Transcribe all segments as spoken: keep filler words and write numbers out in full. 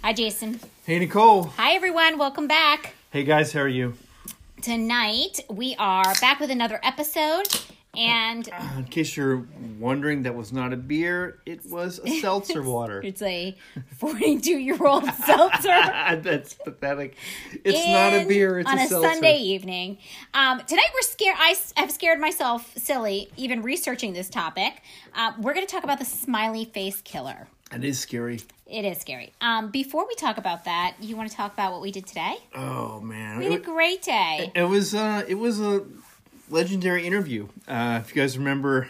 Hi, Jason. Hey, Nicole. Hi, everyone. Welcome back. Hey, guys. How are you? Tonight, we are back with another episode. And uh, in case you're wondering, that was not a beer. It was a seltzer water. It's a forty-two-year-old seltzer. That's pathetic. It's in, not a beer. It's on a, a seltzer. Sunday evening. Um, tonight, we're scared. I have scared myself silly even researching this topic. Uh, we're going to talk about the smiley face killer. It is scary. It is scary. Um, before we talk about that, you want to talk about what we did today? Oh man, We had a great day. It, it was. Uh, it was a legendary interview. Uh, if you guys remember,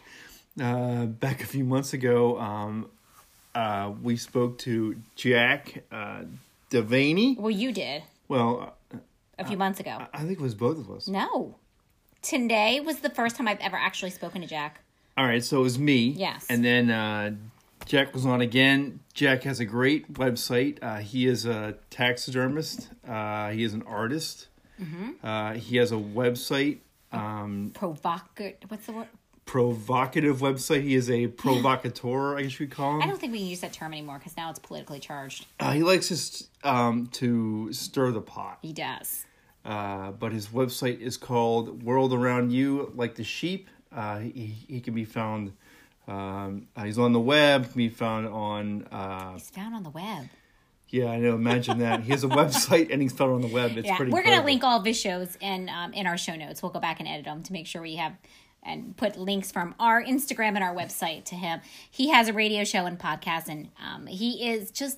uh, back a few months ago, um, uh, we spoke to Jack uh, Devaney. Well, you did. Well, uh, a few months ago. I, I think it was both of us. No, today was the first time I've ever actually spoken to Jack. All right, so it was me. Yes, and then. Uh, Jack was on again. Jack has a great website. Uh, he is a taxidermist. Uh, he is an artist. Mm-hmm. Uh, he has a website. Um, Provocative. What's the word? Provocative website. He is a provocateur, I guess you'd call him. I don't think we can use that term anymore because now it's politically charged. Uh, he likes just, um, to stir the pot. He does. Uh, but his website is called World Around You Like the Sheep. Uh, he, he can be found... Um, uh, he's on the web. Can be found on. Uh, he's found on the web. Yeah, I know. Imagine that. He has a website and he's found on the web. It's yeah, pretty. We're going to link all of his shows in um, in our show notes. We'll go back and edit them to make sure we have and put links from our Instagram and our website to him. He has a radio show and podcast, and um, he is just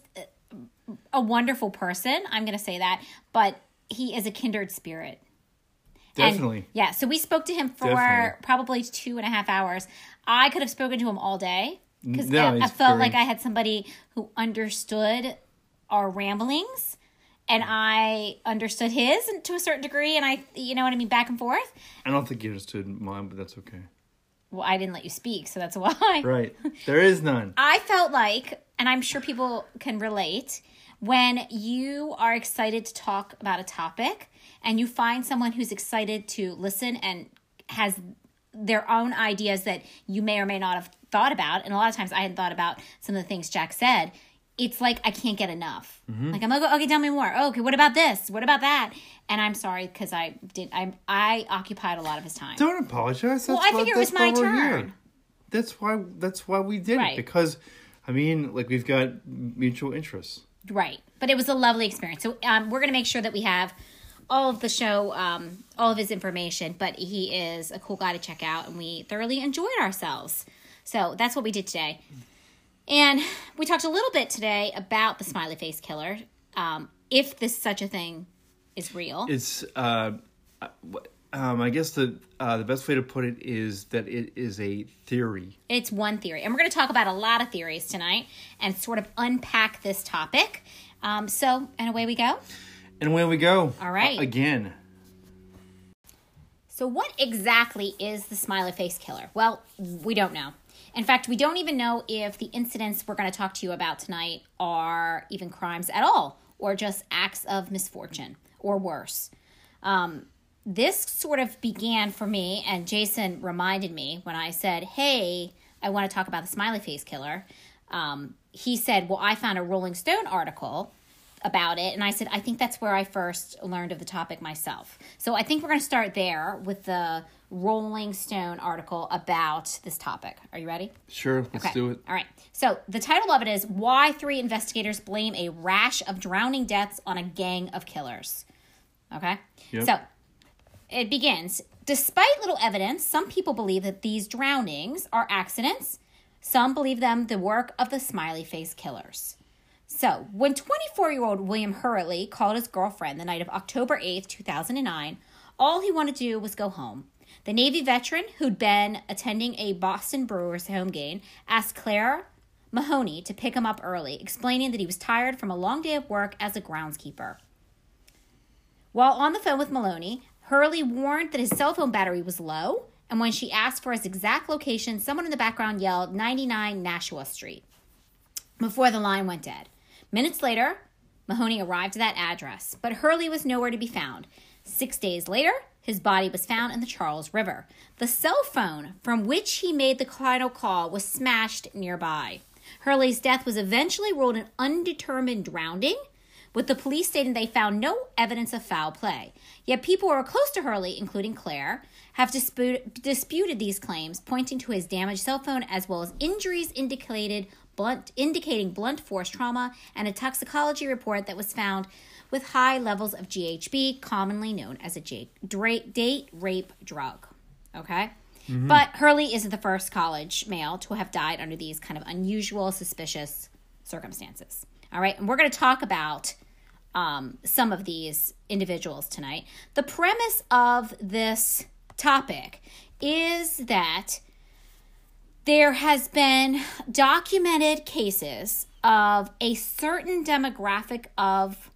a wonderful person. I'm going to say that, but he is a kindred spirit. Definitely. And, yeah, so we spoke to him for Definitely. probably two and a half hours. I could have spoken to him all day because no, I, I felt very... like I had somebody who understood our ramblings and I understood his to a certain degree. And I, you know what I mean, back and forth. I don't think you understood mine, but that's okay. Well, I didn't let you speak, so that's why. Right. There is none. I felt like, and I'm sure people can relate, when you are excited to talk about a topic and you find someone who's excited to listen and has their own ideas that you may or may not have thought about, and a lot of times I hadn't thought about some of the things Jack said, it's like I can't get enough. Mm-hmm. Like, I'm like, okay, tell me more. Oh, okay, what about this? What about that? And I'm sorry because I did. I I occupied a lot of his time. Don't apologize. That's well, I why, figured it was my turn. Here. That's why. That's why we did right. it because, I mean, like we've got mutual interests. Right, but it was a lovely experience. So um, we're gonna make sure that we have all of the show, um, all of his information, but he is a cool guy to check out, and we thoroughly enjoyed ourselves. So that's what we did today. And we talked a little bit today about the smiley face killer, um, if this such a thing is real. It's, uh, um, I guess the uh, the best way to put it is that it is a theory. It's one theory. And we're going to talk about a lot of theories tonight and sort of unpack this topic. Um, so, and away we go. And away we go. All right. Uh, again. So what exactly is the smiley face killer? Well, we don't know. In fact, we don't even know if the incidents we're going to talk to you about tonight are even crimes at all, or just acts of misfortune, or worse. Um, this sort of began for me, and Jason reminded me when I said, hey, I want to talk about the smiley face killer. Um, he said, well, I found a Rolling Stone article about it, and I said, I think that's where I first learned of the topic myself. So I think we're going to start there with the Rolling Stone article about this topic. Are you ready? Sure, let's okay. do it. All right. So the title of it is Why Three Investigators Blame a Rash of Drowning Deaths on a Gang of Killers. Okay? Yep. So it begins, despite little evidence, some people believe that these drownings are accidents. Some believe them the work of the smiley face killers. So, when twenty-four-year-old William Hurley called his girlfriend the night of October eighth, two thousand nine, all he wanted to do was go home. The Navy veteran, who'd been attending a Boston Brewers home game, asked Claire Mahoney to pick him up early, explaining that he was tired from a long day of work as a groundskeeper. While on the phone with Maloney, Hurley warned that his cell phone battery was low, and when she asked for his exact location, someone in the background yelled ninety-nine Nashua Street before the line went dead. Minutes later, Mahoney arrived at that address, but Hurley was nowhere to be found. Six days later, his body was found in the Charles River. The cell phone from which he made the final call was smashed nearby. Hurley's death was eventually ruled an undetermined drowning, with the police stating they found no evidence of foul play. Yet people who are close to Hurley, including Claire, have dispute, disputed these claims, pointing to his damaged cell phone as well as injuries indicated blunt, indicating blunt force trauma and a toxicology report that was found with high levels of G H B, commonly known as a J- dra- date rape drug. Okay? Mm-hmm. But Hurley isn't the first college male to have died under these kind of unusual, suspicious circumstances. All right? And we're going to talk about um, some of these individuals tonight. The premise of this topic is that there has been documented cases of a certain demographic of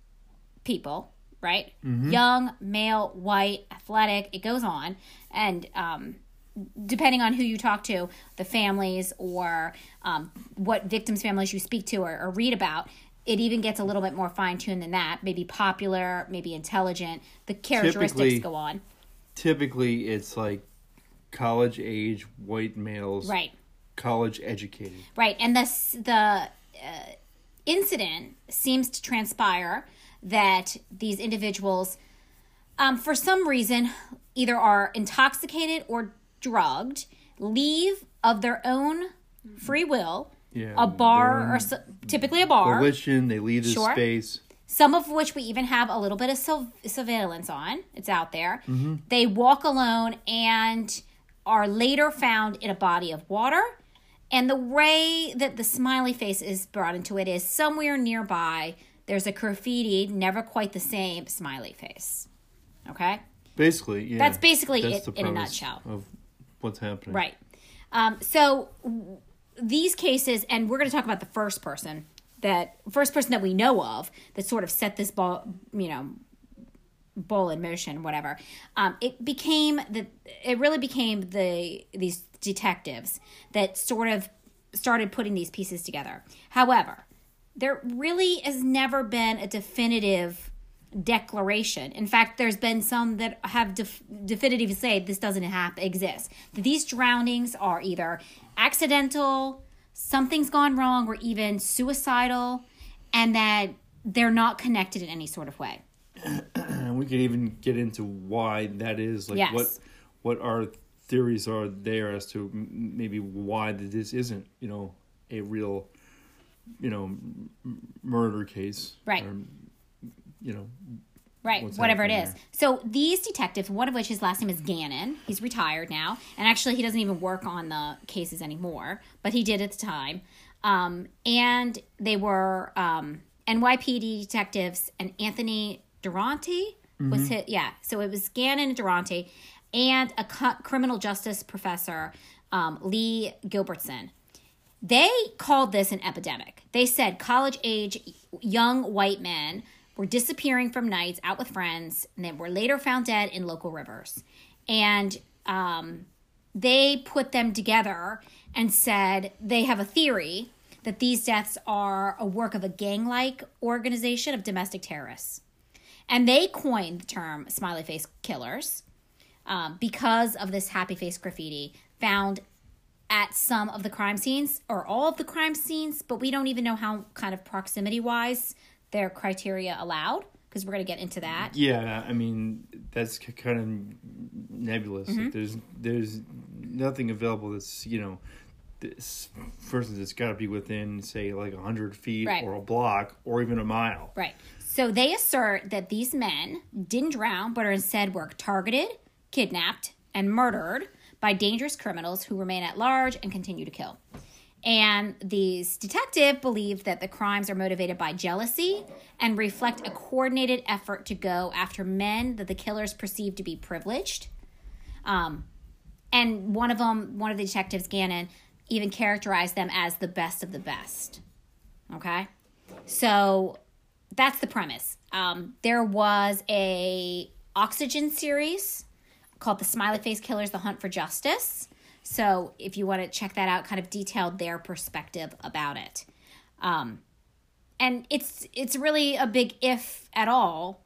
people, right? Mm-hmm. Young, male, white, athletic, it goes on. And um, depending on who you talk to, the families or um, what victims' families you speak to or, or read about, it even gets a little bit more fine-tuned than that. Maybe popular, maybe intelligent. The characteristics typically, go on. Typically, it's like college-age white males. Right. College-educated. Right. And this, the uh, incident seems to transpire that these individuals, um, for some reason, either are intoxicated or drugged, leave of their own free will, yeah, a bar, or su- typically a bar. Volition, they leave the sure. space. Some of which we even have a little bit of su- surveillance on. It's out there. Mm-hmm. They walk alone and are later found in a body of water. And the way that the smiley face is brought into it is somewhere nearby there's a graffiti, never quite the same smiley face. Okay? Basically, yeah. That's basically That's it in a nutshell. Of what's happening. Right. Um, so w- these cases, and we're going to talk about the first person, that first person that we know of that sort of set this ball, you know, ball in motion, whatever. Um, it became the, it really became the these detectives that sort of started putting these pieces together. However, there really has never been a definitive declaration. In fact, there's been some that have def- definitively say this doesn't happen, exist. That these drownings are either accidental, something's gone wrong, or even suicidal, and that they're not connected in any sort of way. We could even get into why that is, like yes. what what our theories are there as to maybe why this isn't, you know, a real, you know, m- murder case, right? Or, you know, right, whatever it is. There. So these detectives, one of which his last name is Gannon. He's retired now, and actually he doesn't even work on the cases anymore, but he did at the time. Um, and they were um, N Y P D detectives, and Anthony Durante was mm-hmm. hit. Yeah, so it was Gannon and Durante, and a cu- criminal justice professor, um, Lee Gilbertson. They called this an epidemic. They said college-age young white men were disappearing from nights out with friends, and they were later found dead in local rivers. And um, they put them together and said they have a theory that these deaths are a work of a gang-like organization of domestic terrorists. And they coined the term smiley face killers um, because of this happy face graffiti found at some of the crime scenes, or all of the crime scenes, but we don't even know how kind of proximity-wise their criteria allowed, because we're going to get into that. Yeah, I mean, that's kind of nebulous. Mm-hmm. Like there's there's nothing available that's, you know, this, first it's got to be within, say, like one hundred feet right. or a block or even a mile. Right. So they assert that these men didn't drown, but are instead were targeted, kidnapped, and murdered by dangerous criminals who remain at large and continue to kill. And these detectives believe that the crimes are motivated by jealousy and reflect a coordinated effort to go after men that the killers perceive to be privileged. Um, and one of them, one of the detectives, Gannon, even characterized them as the best of the best. Okay? So that's the premise. Um, there was a Oxygen series called The Smiley Face Killers, The Hunt for Justice. So if you want to check that out, kind of detailed their perspective about it. Um, and it's it's really a big if at all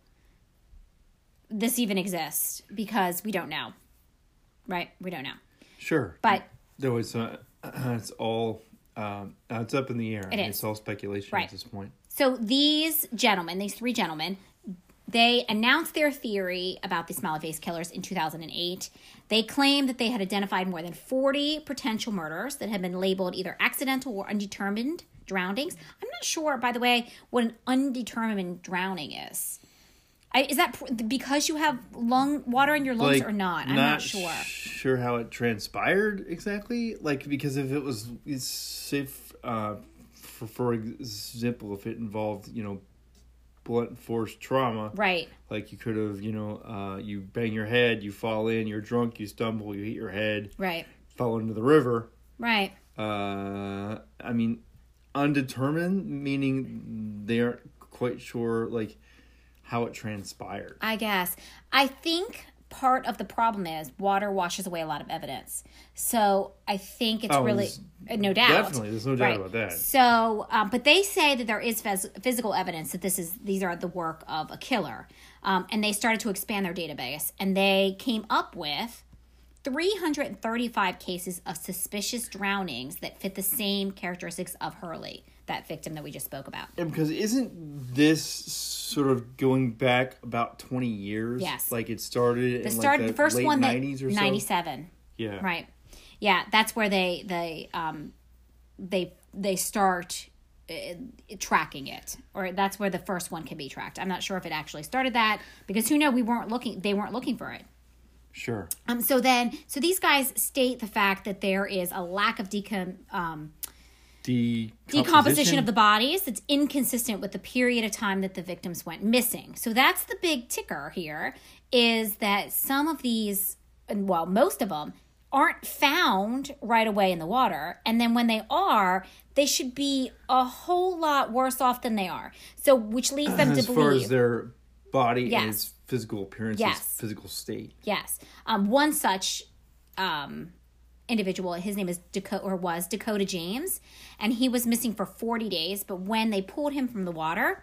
this even exists, because we don't know. Right? We don't know. Sure. But though it's uh, it's all Um, uh, it's up in the air. It is. It's all speculation Right. at this point. So these gentlemen, these three gentlemen, they announced their theory about the smiley face killers in two thousand eight. They claimed that they had identified more than forty potential murders that had been labeled either accidental or undetermined drownings. I'm not sure, by the way, what an undetermined drowning is. I, is that pr- because you have lung water in your lungs Like, or not? I'm not not sure. Sure how it transpired exactly. Like, because if it was, it's if, uh, for, for example, if it involved, you know, blunt force trauma. Right. Like you could have, you know, uh, you bang your head, you fall in, you're drunk, you stumble, you hit your head. Right. Fall into the river. Right. Uh, I mean, undetermined, meaning they aren't quite sure, like, how it transpired. I guess. I think part of the problem is water washes away a lot of evidence. So I think it's Oh, really, it's- uh, no doubt. Definitely, there's no doubt Right. about that. So, um, but they say that there is phys- physical evidence that this is these are the work of a killer, um, and they started to expand their database, and they came up with three hundred thirty-five cases of suspicious drownings that fit the same characteristics of Hurley, that victim that we just spoke about. And because isn't this sort of going back about twenty years? Yes. Like it started The in start, like the the first late one that nineties or so? ninety-seven. Yeah. Right. Yeah, that's where they they um they they start uh, tracking it, or that's where the first one can be tracked. I'm not sure if it actually started that because who knows? We weren't looking. They weren't looking for it. Sure. Um. So then, so these guys state the fact that there is a lack of decom um Decomposition? decomposition of the bodies that's inconsistent with the period of time that the victims went missing. So that's the big ticker here, is that some of these, and well, most of them, aren't found right away in the water. And then when they are, they should be a whole lot worse off than they are. So, which leads them as to far believe. as their body Yes. and its physical appearance, Yes. its physical state. Yes. Um, one such um, individual, his name is Dakota, or was Dakota James, and he was missing for forty days. But when they pulled him from the water,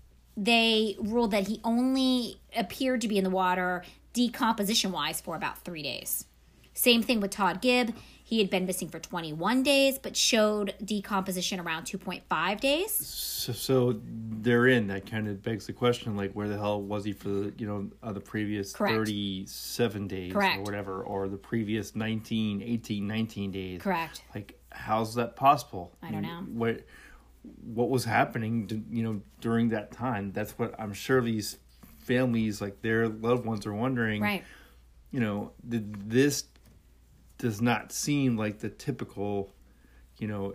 they ruled that he only appeared to be in the water decomposition-wise for about three days. Same thing with Todd Gibb. He had been missing for twenty-one days, but showed decomposition around two point five days. So, so therein, that kind of begs the question, like, where the hell was he for the, you know, uh, the previous Correct. thirty-seven days Correct. or whatever, or the previous nineteen, eighteen, nineteen days? Correct. Like, how's that possible? I don't know. What what was happening, to, you know, during that time? That's what I'm sure these families, like their loved ones, are wondering. Right. You know, did this does not seem like the typical, you know,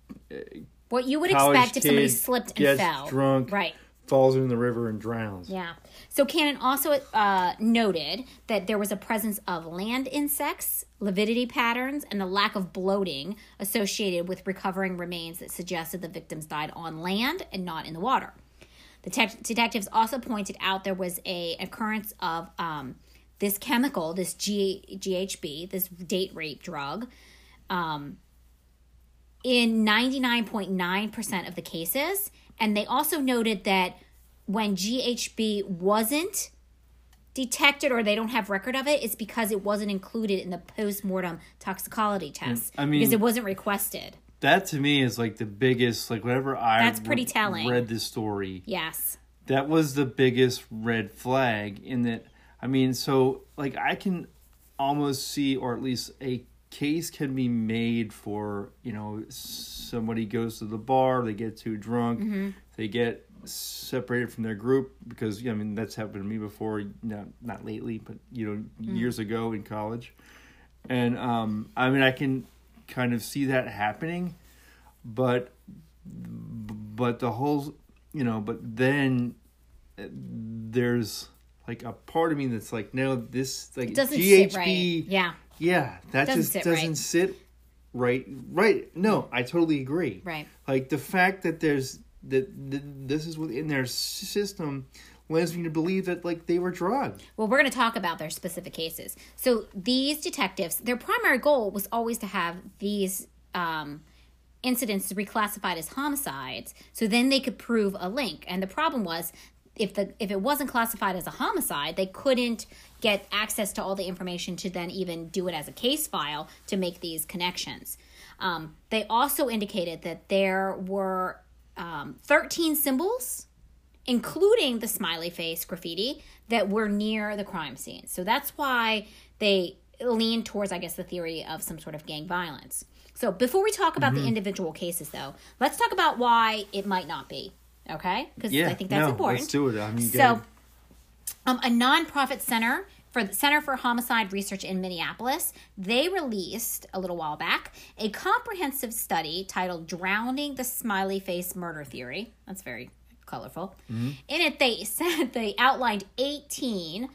What you would college expect if somebody kid slipped and gets fell. drunk, Right. falls in the river and drowns. Yeah. So Cannon also uh, noted that there was a presence of land insects, lividity patterns, and the lack of bloating associated with recovering remains that suggested the victims died on land and not in the water. The te- detectives also pointed out there was a occurrence of um, this chemical, this G- GHB, this date rape drug, um, in ninety-nine point nine percent of the cases. And they also noted that when G H B wasn't detected or they don't have record of it, it's because it wasn't included in the post-mortem toxicology test. I mean- because it wasn't requested. That to me is like the biggest, like whenever I That's pretty re- telling. read this story, Yes. that was the biggest red flag in that, I mean, so like I can almost see, or at least a case can be made for, you know, somebody goes to the bar, they get too drunk, Mm-hmm. they get separated from their group because, I mean, that's happened to me before, you know, not lately, but, you know, Mm. years ago in college. And, um, I mean, I can kind of see that happening, but, but the whole, you know, but then there's like a part of me that's like, no, this, like, It doesn't G H B, sit right. Yeah. yeah, that Doesn't just sit doesn't right. sit right. Right. No, I totally agree. Right. Like the fact that there's that, that this is within their system lends me to believe that like they were drugged. Well, we're going to talk about their specific cases. So these detectives, their primary goal was always to have these um, incidents reclassified as homicides, so then they could prove a link. And the problem was, if the if it wasn't classified as a homicide, they couldn't get access to all the information to then even do it as a case file to make these connections. Um, they also indicated that there were um, thirteen symbols, including the smiley face graffiti, that were near the crime scene. So that's why they lean towards, I guess, the theory of some sort of gang violence. So before we talk about mm-hmm. the individual cases, though, let's talk about why it might not be. Okay? Because yeah, I think that's no, important. Let's do it. I mean, so, um, a nonprofit center for the Center for Homicide Research in Minneapolis, they released a little while back a comprehensive study titled "Drowning the Smiley Face Murder Theory." That's very colorful. Mm-hmm. In it, they said they outlined eighteen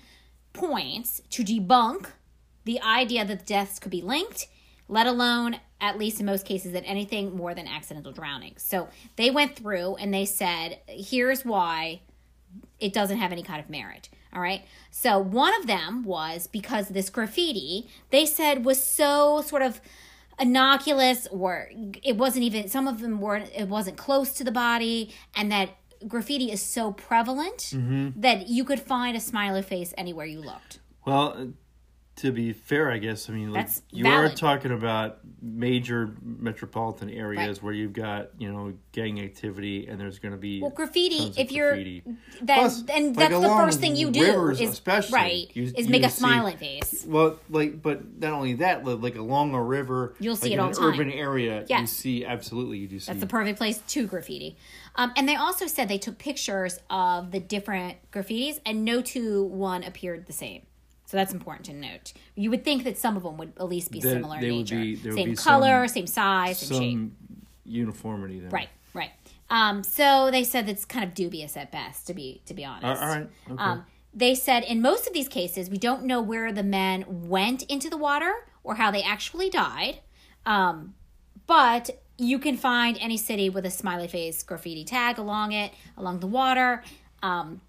points to debunk the idea that deaths could be linked, let alone, at least in most cases, that anything more than accidental drowning. So they went through and they said, here's why it doesn't have any kind of merit. All right. So one of them was because this graffiti, they said, was so sort of innocuous, or it wasn't even, some of them weren't, it wasn't close to the body, and that graffiti is so prevalent mm-hmm. that you could find a smiley face anywhere you looked. Well, to be fair, I guess, I mean, like, That's you valid. are talking about major metropolitan areas right. where you've got, you know, gang activity, and there's going to be well, graffiti. If you're graffiti. that, Plus, and like that's the first thing you do rivers is especially, right you, is you make a see, smiley face. Well, like, but not only that, like, like along a river, you'll see like it in all an the time. Urban area, yes. you see absolutely you do see. That's the perfect place to graffiti. Um, and they also said they took pictures of the different graffitis, and no two one appeared the same. So that's important to note. You would think that some of them would at least be that similar in nature. Be, same be color, some, same size, same shape. Some uniformity there. Right, right. Um, so they said that's kind of dubious at best, to be to be honest. All right. Okay. Um, they said in most of these cases, we don't know where the men went into the water or how they actually died. Um, but you can find any city with a smiley face graffiti tag along it, along the water. Um,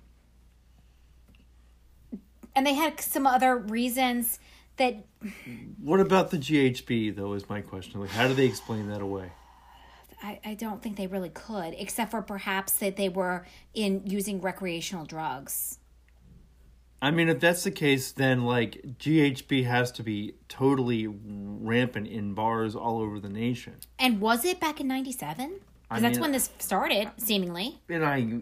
and they had some other reasons that... What about the G H B, though, is my question. Like, how do they explain that away? I, I don't think they really could, except for perhaps that they were in using recreational drugs. I mean, if that's the case, then, like, G H B has to be totally rampant in bars all over the nation. And was it back in ninety-seven? Because I that's mean, when this started, seemingly. And I,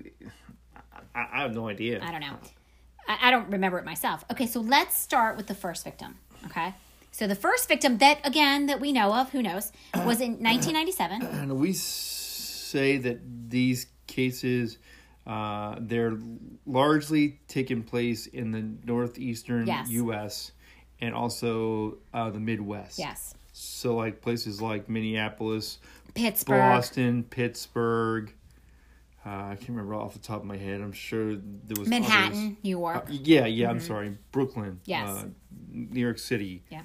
I, I have no idea. I don't know. I, I don't remember it myself. Okay, so let's start with the first victim, okay? So the first victim that, again, that we know of, who knows, was in nineteen ninety-seven. And we say that these cases... Uh, they're largely taking place in the northeastern yes. U S and also uh, the Midwest. Yes. So, like, places like Minneapolis, Pittsburgh, Boston, Pittsburgh. Uh, I can't remember off the top of my head. I'm sure there was Manhattan, others. New York. Uh, yeah, yeah. Mm-hmm. I'm Mm-hmm. sorry, Brooklyn. Yes. Uh, New York City. Yeah.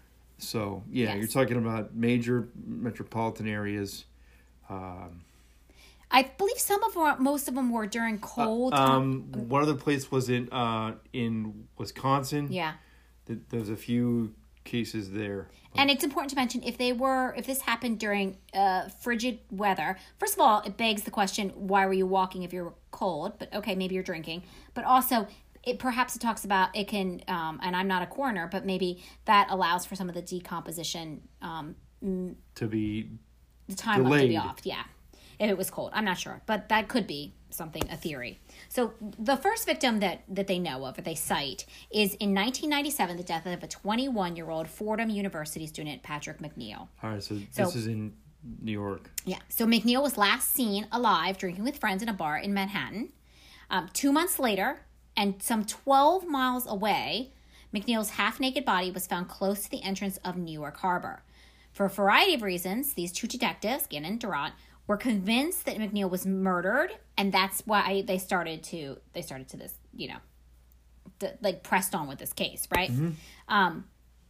So yeah, yes. you're talking about major metropolitan areas. Um, I believe some of them, most of them were during cold. Uh, um, one other place was in uh in Wisconsin. Yeah, there's a few cases there. And it's important to mention if they were, if this happened during uh, frigid weather. First of all, it begs the question: why were you walking if you were cold? But okay, maybe you're drinking. But also, it perhaps it talks about it can. Um, and I'm not a coroner, but maybe that allows for some of the decomposition um, to be the time delayed. to be off. Yeah. If it was cold. I'm not sure. But that could be something, a theory. So the first victim that, that they know of, or they cite, is in nineteen ninety-seven, the death of a twenty-one-year-old Fordham University student, Patrick McNeil. All right, so, so this is in New York. Yeah. So McNeil was last seen alive drinking with friends in a bar in Manhattan. Um, two months later, and some twelve miles away, McNeil's half-naked body was found close to the entrance of Newark Harbor. For a variety of reasons, these two detectives, Gannon and Durant, were convinced that McNeil was murdered, and that's why they started to they started to this, you know, to, like pressed on with this case, right? Mm-hmm. Um.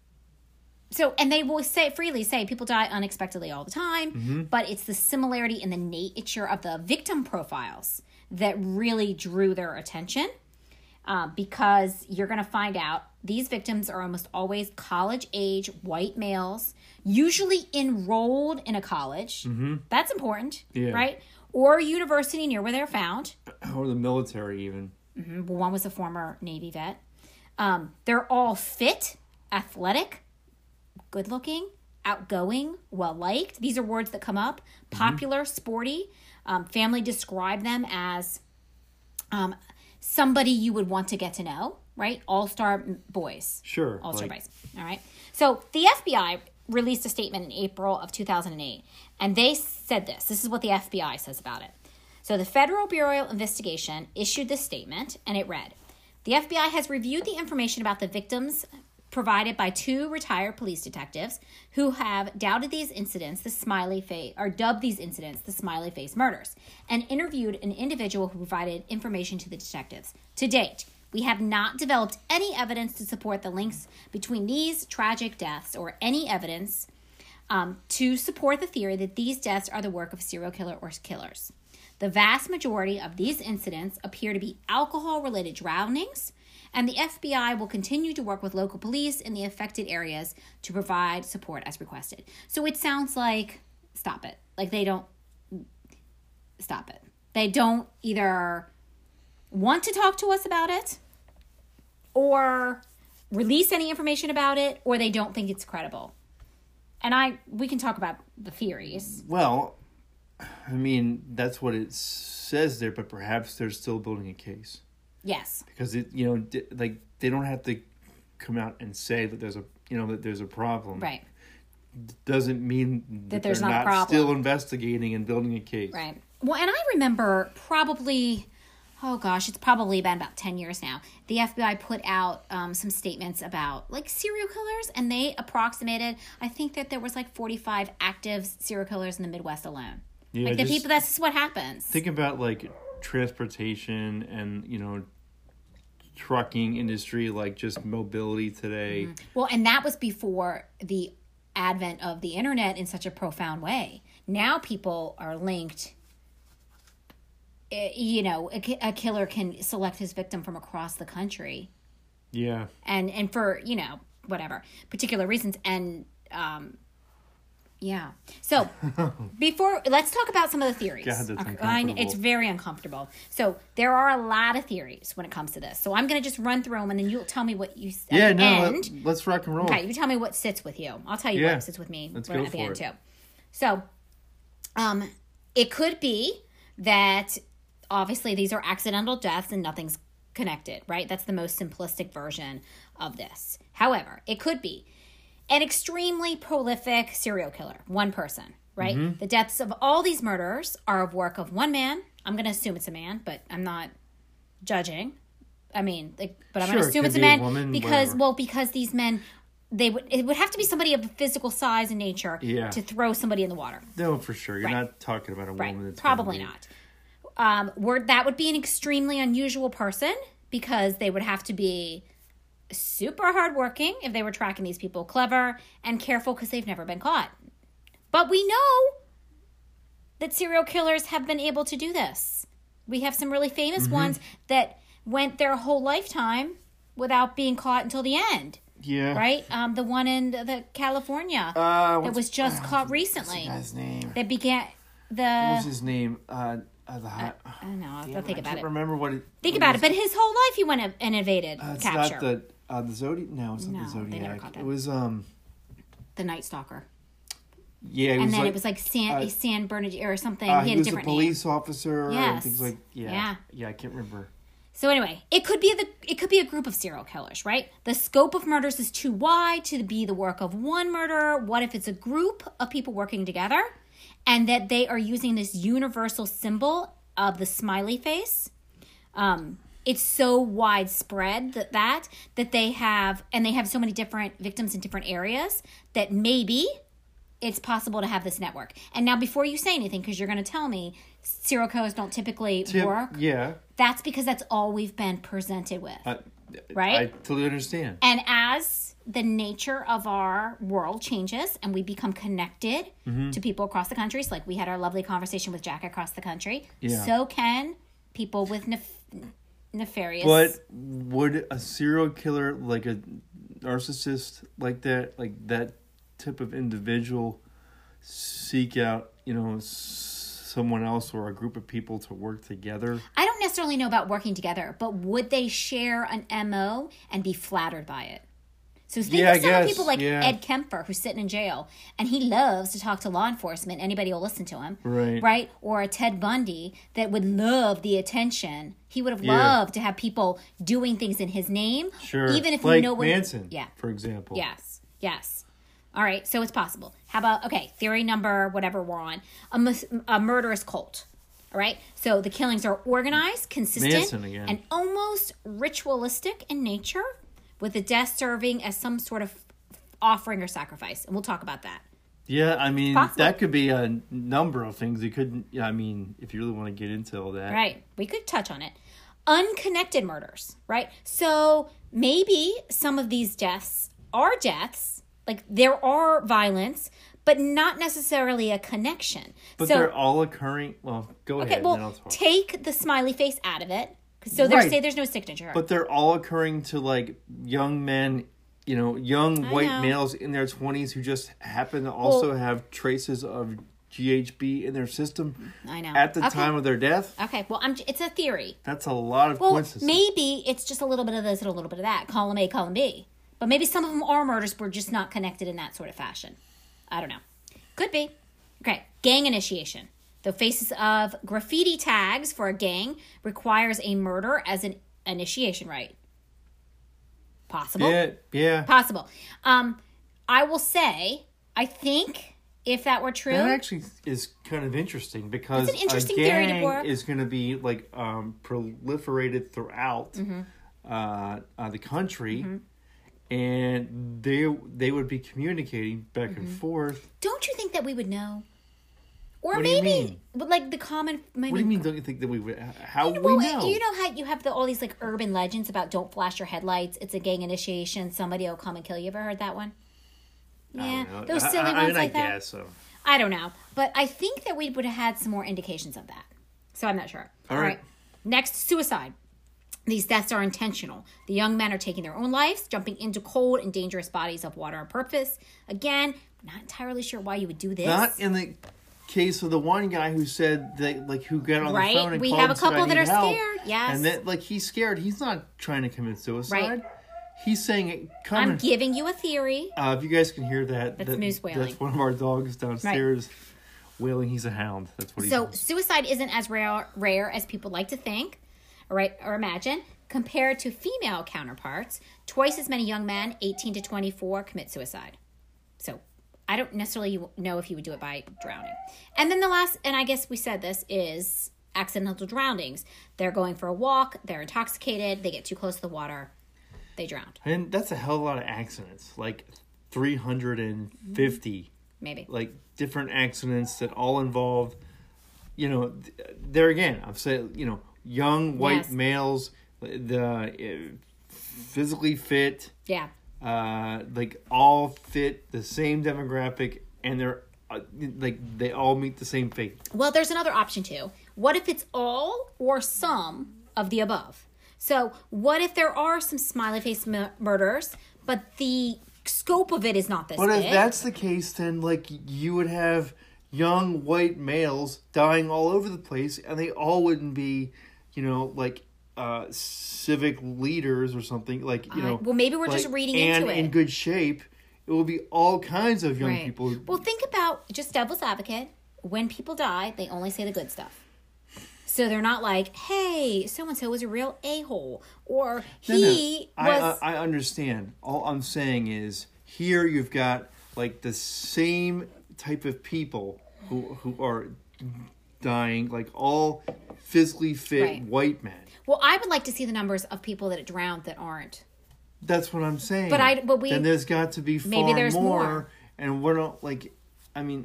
So, and they will say freely say people die unexpectedly all the time, mm-hmm. but it's the similarity in the nature of the victim profiles that really drew their attention, uh, because you're going to find out these victims are almost always college-age white males, usually enrolled in a college. Mm-hmm. That's important, yeah. right? Or a university near where they're found. Or the military, even. Mm-hmm. Well, one was a former Navy vet. Um, they're all fit, athletic, good-looking, outgoing, well-liked. These are words that come up. Popular, mm-hmm. sporty. Um, family describe them as um, somebody you would want to get to know, right? All-star boys. Sure. All-star like... boys. All right. So the F B I released a statement in April of two thousand eight, and they said this. This is what the F B I says about it. So the Federal Bureau of Investigation issued this statement, and it read, the F B I has reviewed the information about the victims provided by two retired police detectives who have doubted these incidents the smiley face, or dubbed these incidents the smiley face murders, and interviewed an individual who provided information to the detectives. To date, we have not developed any evidence to support the links between these tragic deaths or any evidence um, to support the theory that these deaths are the work of a serial killer or killers. The vast majority of these incidents appear to be alcohol-related drownings, and the F B I will continue to work with local police in the affected areas to provide support as requested. So it sounds like, stop it. Like they don't, stop it. They don't either want to talk to us about it or release any information about it, or they don't think it's credible. And I, we can talk about the theories. Well, I mean, that's what it says there, but perhaps they're still building a case. Yes. Because it, you know, like they don't have to come out and say that there's a, you know, that there's a problem. Right. Doesn't mean that, that there's they're not, not a problem. Still investigating and building a case. Right. Well, and I remember probably, oh gosh, it's probably been about ten years now. The F B I put out um, some statements about like serial killers, and they approximated, I think that there was like forty-five active serial killers in the Midwest alone. Yeah, like the people, that's what happens. Think about like transportation and, you know, trucking industry, like just mobility today. Mm-hmm. Well, and that was before the advent of the internet in such a profound way. Now people are linked. You know, a, a killer can select his victim from across the country. Yeah. And and for, you know, whatever particular reasons. And um yeah. So before, let's talk about some of the theories. God, that's okay. uncomfortable. It's very uncomfortable. So there are a lot of theories when it comes to this. So I'm going to just run through them, and then you'll tell me what you yeah, at the no, end. Let, let's rock and roll. Okay, you tell me what sits with you. I'll tell you yeah. what sits with me let's at go the for end it. too. So um, it could be that obviously these are accidental deaths and nothing's connected, right? That's the most simplistic version of this. However, it could be an extremely prolific serial killer, one person, right? Mm-hmm. The deaths of all these murderers are of work of one man. I'm going to assume it's a man, but I'm not judging. I mean, like, but I'm sure, going to assume it it's a be man a woman, because, whatever. well, because these men, they would it would have to be somebody of physical size and nature yeah. to throw somebody in the water. No, for sure. You're right. not talking about a right. woman. That's Probably be... not. Um, word that would be an extremely unusual person because they would have to be super hardworking if they were tracking these people, clever and careful because they've never been caught. But we know that serial killers have been able to do this. We have some really famous mm-hmm. ones that went their whole lifetime without being caught until the end. Yeah. Right? Um, the one in the, the California uh, that was just uh, caught recently. What's the guy's name? That began the... What was his name? Uh, uh, the hot... I, I don't know. I'll Damn, think I about can't it. remember what it... Think what about it, it. But his whole life he went and evaded uh, it's capture. not the... Uh, the Zodiac? No, it's not no, the Zodiac. They never caught that. It was, um... The Night Stalker. Yeah, it and was then like, it was like San, uh, San Bernardino or something. Uh, he he had was a different a police name. officer. Yes. And things like... Yeah. Yeah. Yeah, I can't remember. So anyway, it could be the it could be a group of serial killers, right? The scope of murders is too wide to be the work of one murderer. What if it's a group of people working together and that they are using this universal symbol of the smiley face? Um, it's so widespread that, that that they have, and they have so many different victims in different areas that maybe it's possible to have this network. And now before you say anything, because you're going to tell me serial killers don't typically Tip, work. Yeah. That's because that's all we've been presented with. Uh, right? I totally understand. And as the nature of our world changes and we become connected mm-hmm. to people across the country, so like we had our lovely conversation with Jack across the country, yeah. so can people with nef- nefarious... But would a serial killer, like a narcissist like that, like that type of individual seek out, you know, someone else or a group of people to work together? I don't necessarily know about working together, but would they share an M O and be flattered by it? So think Yeah, of I some guess, of people like yeah. Ed Kemper, who's sitting in jail, and he loves to talk to law enforcement. Anybody will listen to him. Right. Right? Or a Ted Bundy that would love the attention. He would have Yeah. loved to have people doing things in his name. Sure. Even if like no one... Manson, Yeah. for example. Yes. Yes. All right. So it's possible. How about, okay, theory number whatever we're on. A, mus- a murderous cult. All right. So the killings are organized, consistent, Manson again. and almost ritualistic in nature, with the death serving as some sort of offering or sacrifice. And we'll talk about that. Yeah, I mean, Possible. that could be a number of things. You couldn't, yeah, I mean, if you really want to get into all that. Right. We could touch on it. Unconnected murders, right? So maybe some of these deaths are deaths, like there are violence, but not necessarily a connection. But so, they're all occurring, well, go okay, ahead. well, then I'll talk. take the smiley face out of it. So they Right. say there's no signature. But they're all occurring to like young men, you know, young I white know. males in their twenties who just happen to also Well- have traces of G H B in their system I know. at the Okay. time of their death. Okay, well, I'm, it's a theory. That's a lot of Well, coincidences. maybe it's just a little bit of this and a little bit of that. Column A, column B. But maybe some of them are murders, but just not connected in that sort of fashion. I don't know. Could be. Okay, gang initiation. The faces of graffiti tags for a gang requires a murder as an initiation rite. Possible. Yeah, yeah. Possible. Um, I will say, I think if that were true, That actually is kind of interesting because That's an interesting a theory to gang work. is going to be like um, proliferated throughout Mm-hmm. uh, uh, the country, and they they would be communicating back Mm-hmm. and forth. don't you think that we would know? Or What do you maybe, mean? but like the common, maybe What do you mean? Don't you think that we would? How You know, we well, know? You know how you have the, all these like urban legends about don't flash your headlights. It's a gang initiation. Somebody will come and kill you. Ever heard that one? I Yeah, don't know. those I- silly I, I ones mean, like I that. guess so. I don't know, but I think that we would have had some more indications of that. So I'm not sure. All right. Next, suicide. These deaths are intentional. The young men are taking their own lives, jumping into cold and dangerous bodies of water on purpose. Again, not entirely sure why you would do this. Not in the case of the one guy who said that, like, who got on Right. the phone and We called have a and said, "I couple that need are help." scared, yes. And that, like, he's scared. He's not trying to commit suicide. Right. He's saying it. Come I'm and- giving you a theory. Uh, if you guys can hear that, That's that- Moose wailing. That's one of our dogs downstairs wailing. He's a hound. That's what he So does. suicide isn't as rare, rare as people like to think, all right, or imagine. Compared to female counterparts, twice as many young men, eighteen to twenty-four, commit suicide. So I don't necessarily know if you would do it by drowning. And then the last, and I guess we said this, is accidental drownings. They're going for a walk, they're intoxicated, they get too close to the water, they drowned. And that's a hell of a lot of accidents. Like three hundred fifty. Maybe. Like different accidents that all involve, you know, th- there again, I've said, you know, young white Yes. males, the uh, physically fit, Yeah. uh, like all fit the same demographic, and they're uh, like they all meet the same fate. Well, there's another option too. What if it's all or some of the above? So, what if there are some smiley face mu- murders, but the scope of it is not this But if big? that's the case, then like you would have young white males dying all over the place, and they all wouldn't be, you know, like uh, civic leaders or something. Like you Uh, know, well, maybe we're like, just reading and into it. in good shape. It will be all kinds of young Right. people. Well, think about just devil's advocate. When people die, they only say the good stuff. So they're not like, "Hey, so and so was a real a hole," or No, no. he I, was. I I understand. All I'm saying is here you've got like the same type of people who who are dying, like all physically fit Right. white men. well, I would like to see the numbers of people that drowned that aren't. That's what I'm saying. But I- but we- then there's got to be far maybe there's more, more. and we're not like. I mean,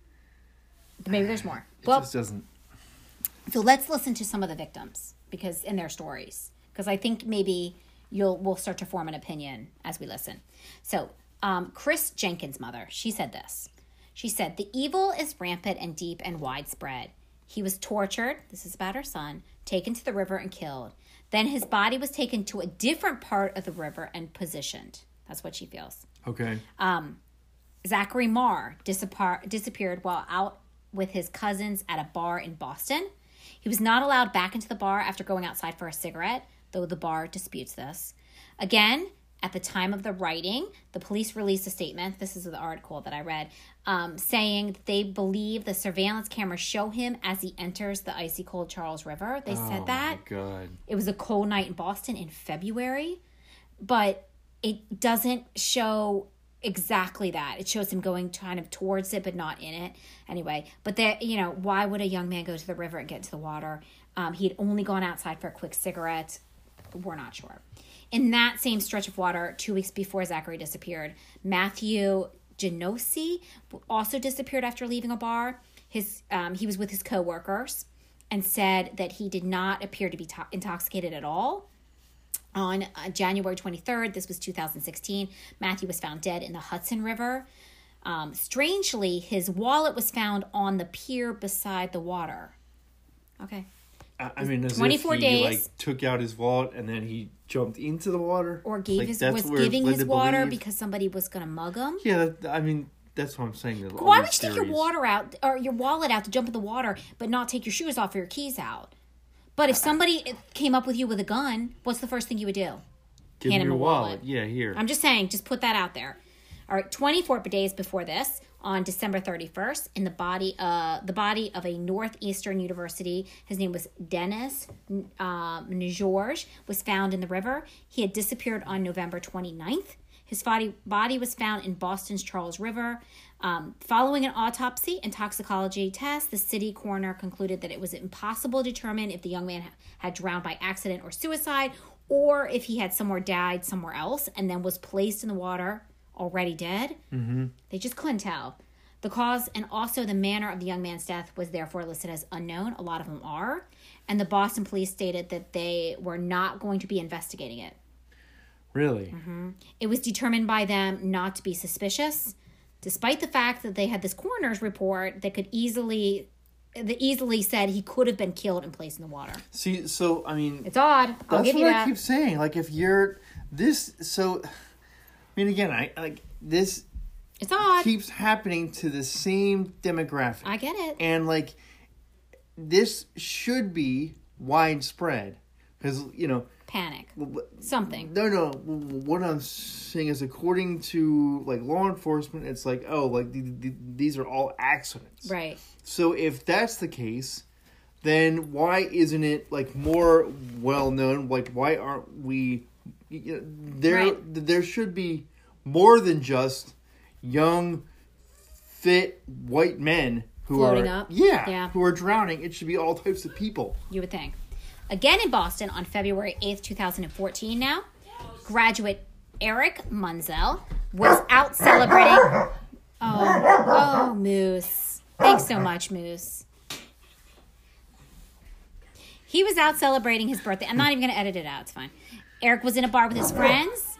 Maybe there's more. it Well, just doesn't. so let's listen to some of the victims because in their stories, because I think maybe you'll we'll start to form an opinion as we listen. So, um, Chris Jenkins' mother, she said this. She said, "The evil is rampant and deep and widespread. He was tortured. This is about her son, taken to the river and killed. Then his body was taken to a different part of the river and positioned." That's what she feels. Okay. Zachary Marr disappear- disappeared while out with his cousins at a bar in Boston. He was not allowed back into the bar after going outside for a cigarette, though the bar disputes this. Again, At the time of the writing, the police released a statement, this is the article that I read, um, saying that they believe the surveillance cameras show him as he enters the icy cold Charles River. They oh said that. My God. It was a cold night in Boston in February, but it doesn't show exactly that. It shows him going kind of towards it, but not in it. Anyway, but that, you know, why would a young man go to the river and get into the water? Um, he had only gone outside for a quick cigarette. We're not sure. In that same stretch of water, two weeks before Zachary disappeared, Matthew Genosi also disappeared after leaving a bar. His um, he was with his coworkers and said that he did not appear to be to- intoxicated at all. On uh, January twenty-third, this was two thousand sixteen, Matthew was found dead in the Hudson River. Um, strangely, his wallet was found on the pier beside the water. Okay. I mean, as twenty-four if he, days. like, took out his wallet and then he jumped into the water? Or gave like, his that's was where giving led his to water believe? because somebody was going to mug him. Yeah, that, I mean, that's what I'm saying. all Why would these you take your theories. water out or your wallet out to jump in the water, but not take your shoes off or your keys out? But if somebody came up with you with a gun, what's the first thing you would do? Give Hand me him your a wallet. wallet. Yeah, here. I'm just saying, just put that out there. All right, twenty-four days before this, on December thirty-first, in the body, uh, the body of a Northeastern University, his name was Dennis uh, Njorge, was found in the river. He had disappeared on November twenty-ninth. His body, body was found in Boston's Charles River. Um, following an autopsy and toxicology test, the city coroner concluded that it was impossible to determine if the young man had drowned by accident or suicide, or if he had somewhere died somewhere else and then was placed in the water already dead. Mm-hmm. They just couldn't tell. The cause and also the manner of the young man's death was therefore listed as unknown. A lot of them are. And the Boston police stated that they were not going to be investigating it. Really? Mm-hmm. It was determined by them not to be suspicious, despite the fact that they had this coroner's report that could easily, that easily said he could have been killed and placed in the water. See, so, I mean... It's odd. I'll That's give what you I that. keep saying. Like, if you're... This... So... I mean, again, I like this It's odd. keeps happening to the same demographic. I get it. And, like, this should be widespread. Because, you know... Panic. Something. No, no. What I'm saying is, according to, like, law enforcement, it's like, oh, like, the, the, these are all accidents. Right. So if that's the case, then why isn't it, like, more well-known? Like, why aren't we... You know, there, Right. there should be more than just young, fit, white men who Floating are... up. Yeah, Yeah. who are drowning. It should be all types of people. You would think. Again in Boston on February eighth, twenty fourteen now, graduate Eric Munzel was out celebrating... Oh, oh, Moose. Thanks so much, Moose. He was out celebrating his birthday. I'm not even going to edit it out. It's fine. Eric was in a bar with his friends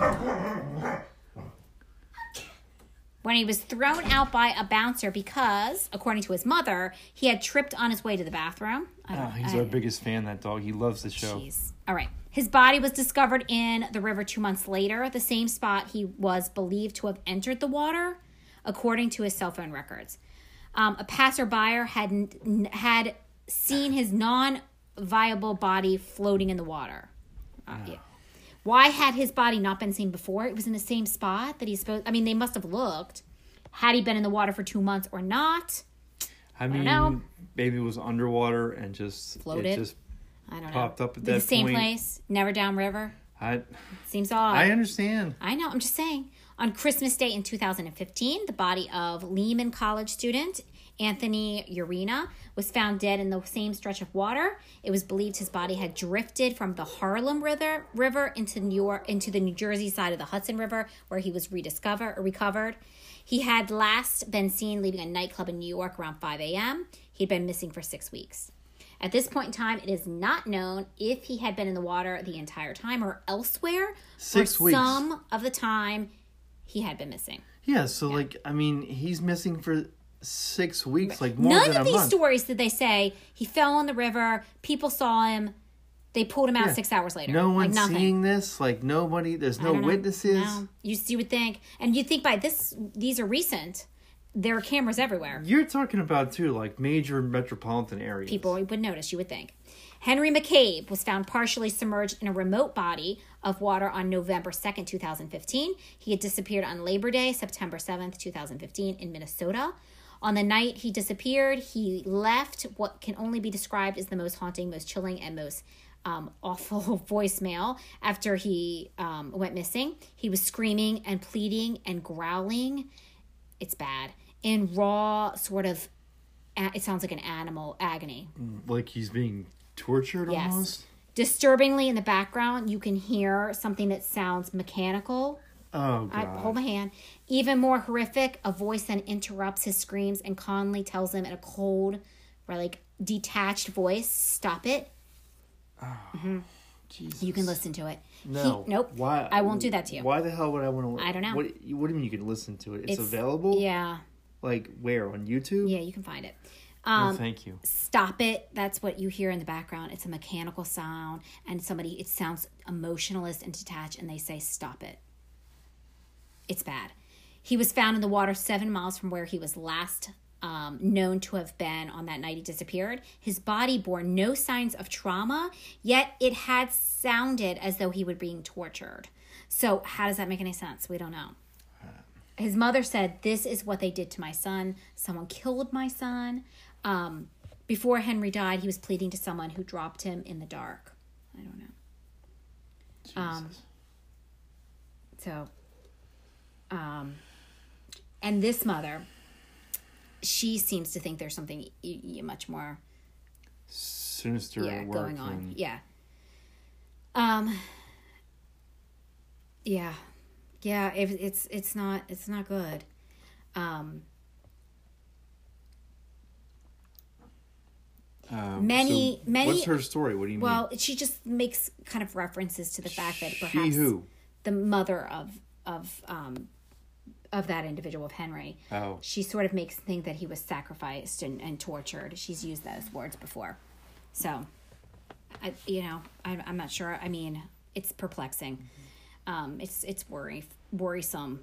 when he was thrown out by a bouncer because, according to his mother, he had tripped on his way to the bathroom. I Oh, don't- he's I- our biggest fan, that dog. He loves the show. Jeez. All right. His body was discovered in the river two months later, the same spot he was believed to have entered the water, according to his cell phone records. Um, a passerby had n- had seen his non-viable body floating in the water. Uh, yeah. Why had his body not been seen before? It was in the same spot that he's supposed... I mean, they must have looked. Had he been in the water for two months or not? I mean, know. maybe it was underwater and just... Floated? It just I don't know. popped up at the that same point. place? Never downriver? I, Seems odd. I understand. I know, I'm just saying. On Christmas Day in two thousand fifteen, the body of Lehman College student Anthony Urena was found dead in the same stretch of water. It was believed his body had drifted from the Harlem River, river into New York, into the New Jersey side of the Hudson River, where he was rediscovered or recovered. He had last been seen leaving a nightclub in New York around five a.m. He'd been missing for six weeks. At this point in time, it is not known if he had been in the water the entire time or elsewhere. Six for weeks. Some of the time he had been missing. Yeah, so, like, I mean, he's missing for six weeks, like, more None than of a these month. stories did they say he fell in the river, people saw him, they pulled him out Yeah. six hours later. No like one's nothing. seeing this. Like, nobody, there's I no don't know. witnesses. No. You, you would think, and you think by this, these are recent. There are cameras everywhere. You're talking about, too, like, major metropolitan areas. People would notice, you would think. Henry McCabe was found partially submerged in a remote body of water on November second, twenty fifteen. He had disappeared on Labor Day, September seventh, twenty fifteen, in Minnesota. On the night he disappeared, he left what can only be described as the most haunting, most chilling, and most um, awful voicemail after he um, went missing. He was screaming and pleading and growling. It's bad. In raw, sort of, it sounds like an animal agony. Like he's being tortured Yes. almost? Disturbingly, in the background, you can hear something that sounds mechanical. Oh, God. I, hold my hand. Even more horrific, a voice then interrupts his screams and calmly tells him in a cold, or like detached voice, stop it. Oh, mm-hmm. Jesus. You can listen to it. No. He, nope. Why? I won't do that to you. Why the hell would I want to? I don't know. What, what do you mean you can listen to it? It's, It's- available? Yeah. Like where? On YouTube? Yeah, you can find it. No, Um, thank you. Stop it. That's what you hear in the background. It's a mechanical sound, and somebody, it sounds emotionalist and detached, and they say, stop it. It's bad. He was found in the water seven miles from where he was last um, known to have been on that night he disappeared. His body bore no signs of trauma, yet it had sounded as though he was being tortured. So how does that make any sense? We don't know. His mother said, this is what they did to my son. Someone killed my son. Um, before Henry died, he was pleading to someone who dropped him in the dark. I don't know. Jesus. Um, So, um, and this mother, she seems to think there's something y- y- much more Sinister yeah, at work. going on. and- Yeah. Um. Yeah, yeah. It, it's it's not it's not good. Um. Um, Many- so many- What's her story? What do you Well, she just makes kind of references to the fact that mean? perhaps She who? the mother of of um of that individual, of Henry, Oh. she sort of makes think that he was sacrificed and, and tortured. She's used those words before. So, I, you know, I, I'm not sure. I mean, it's perplexing. Um, it's it's worry worrisome.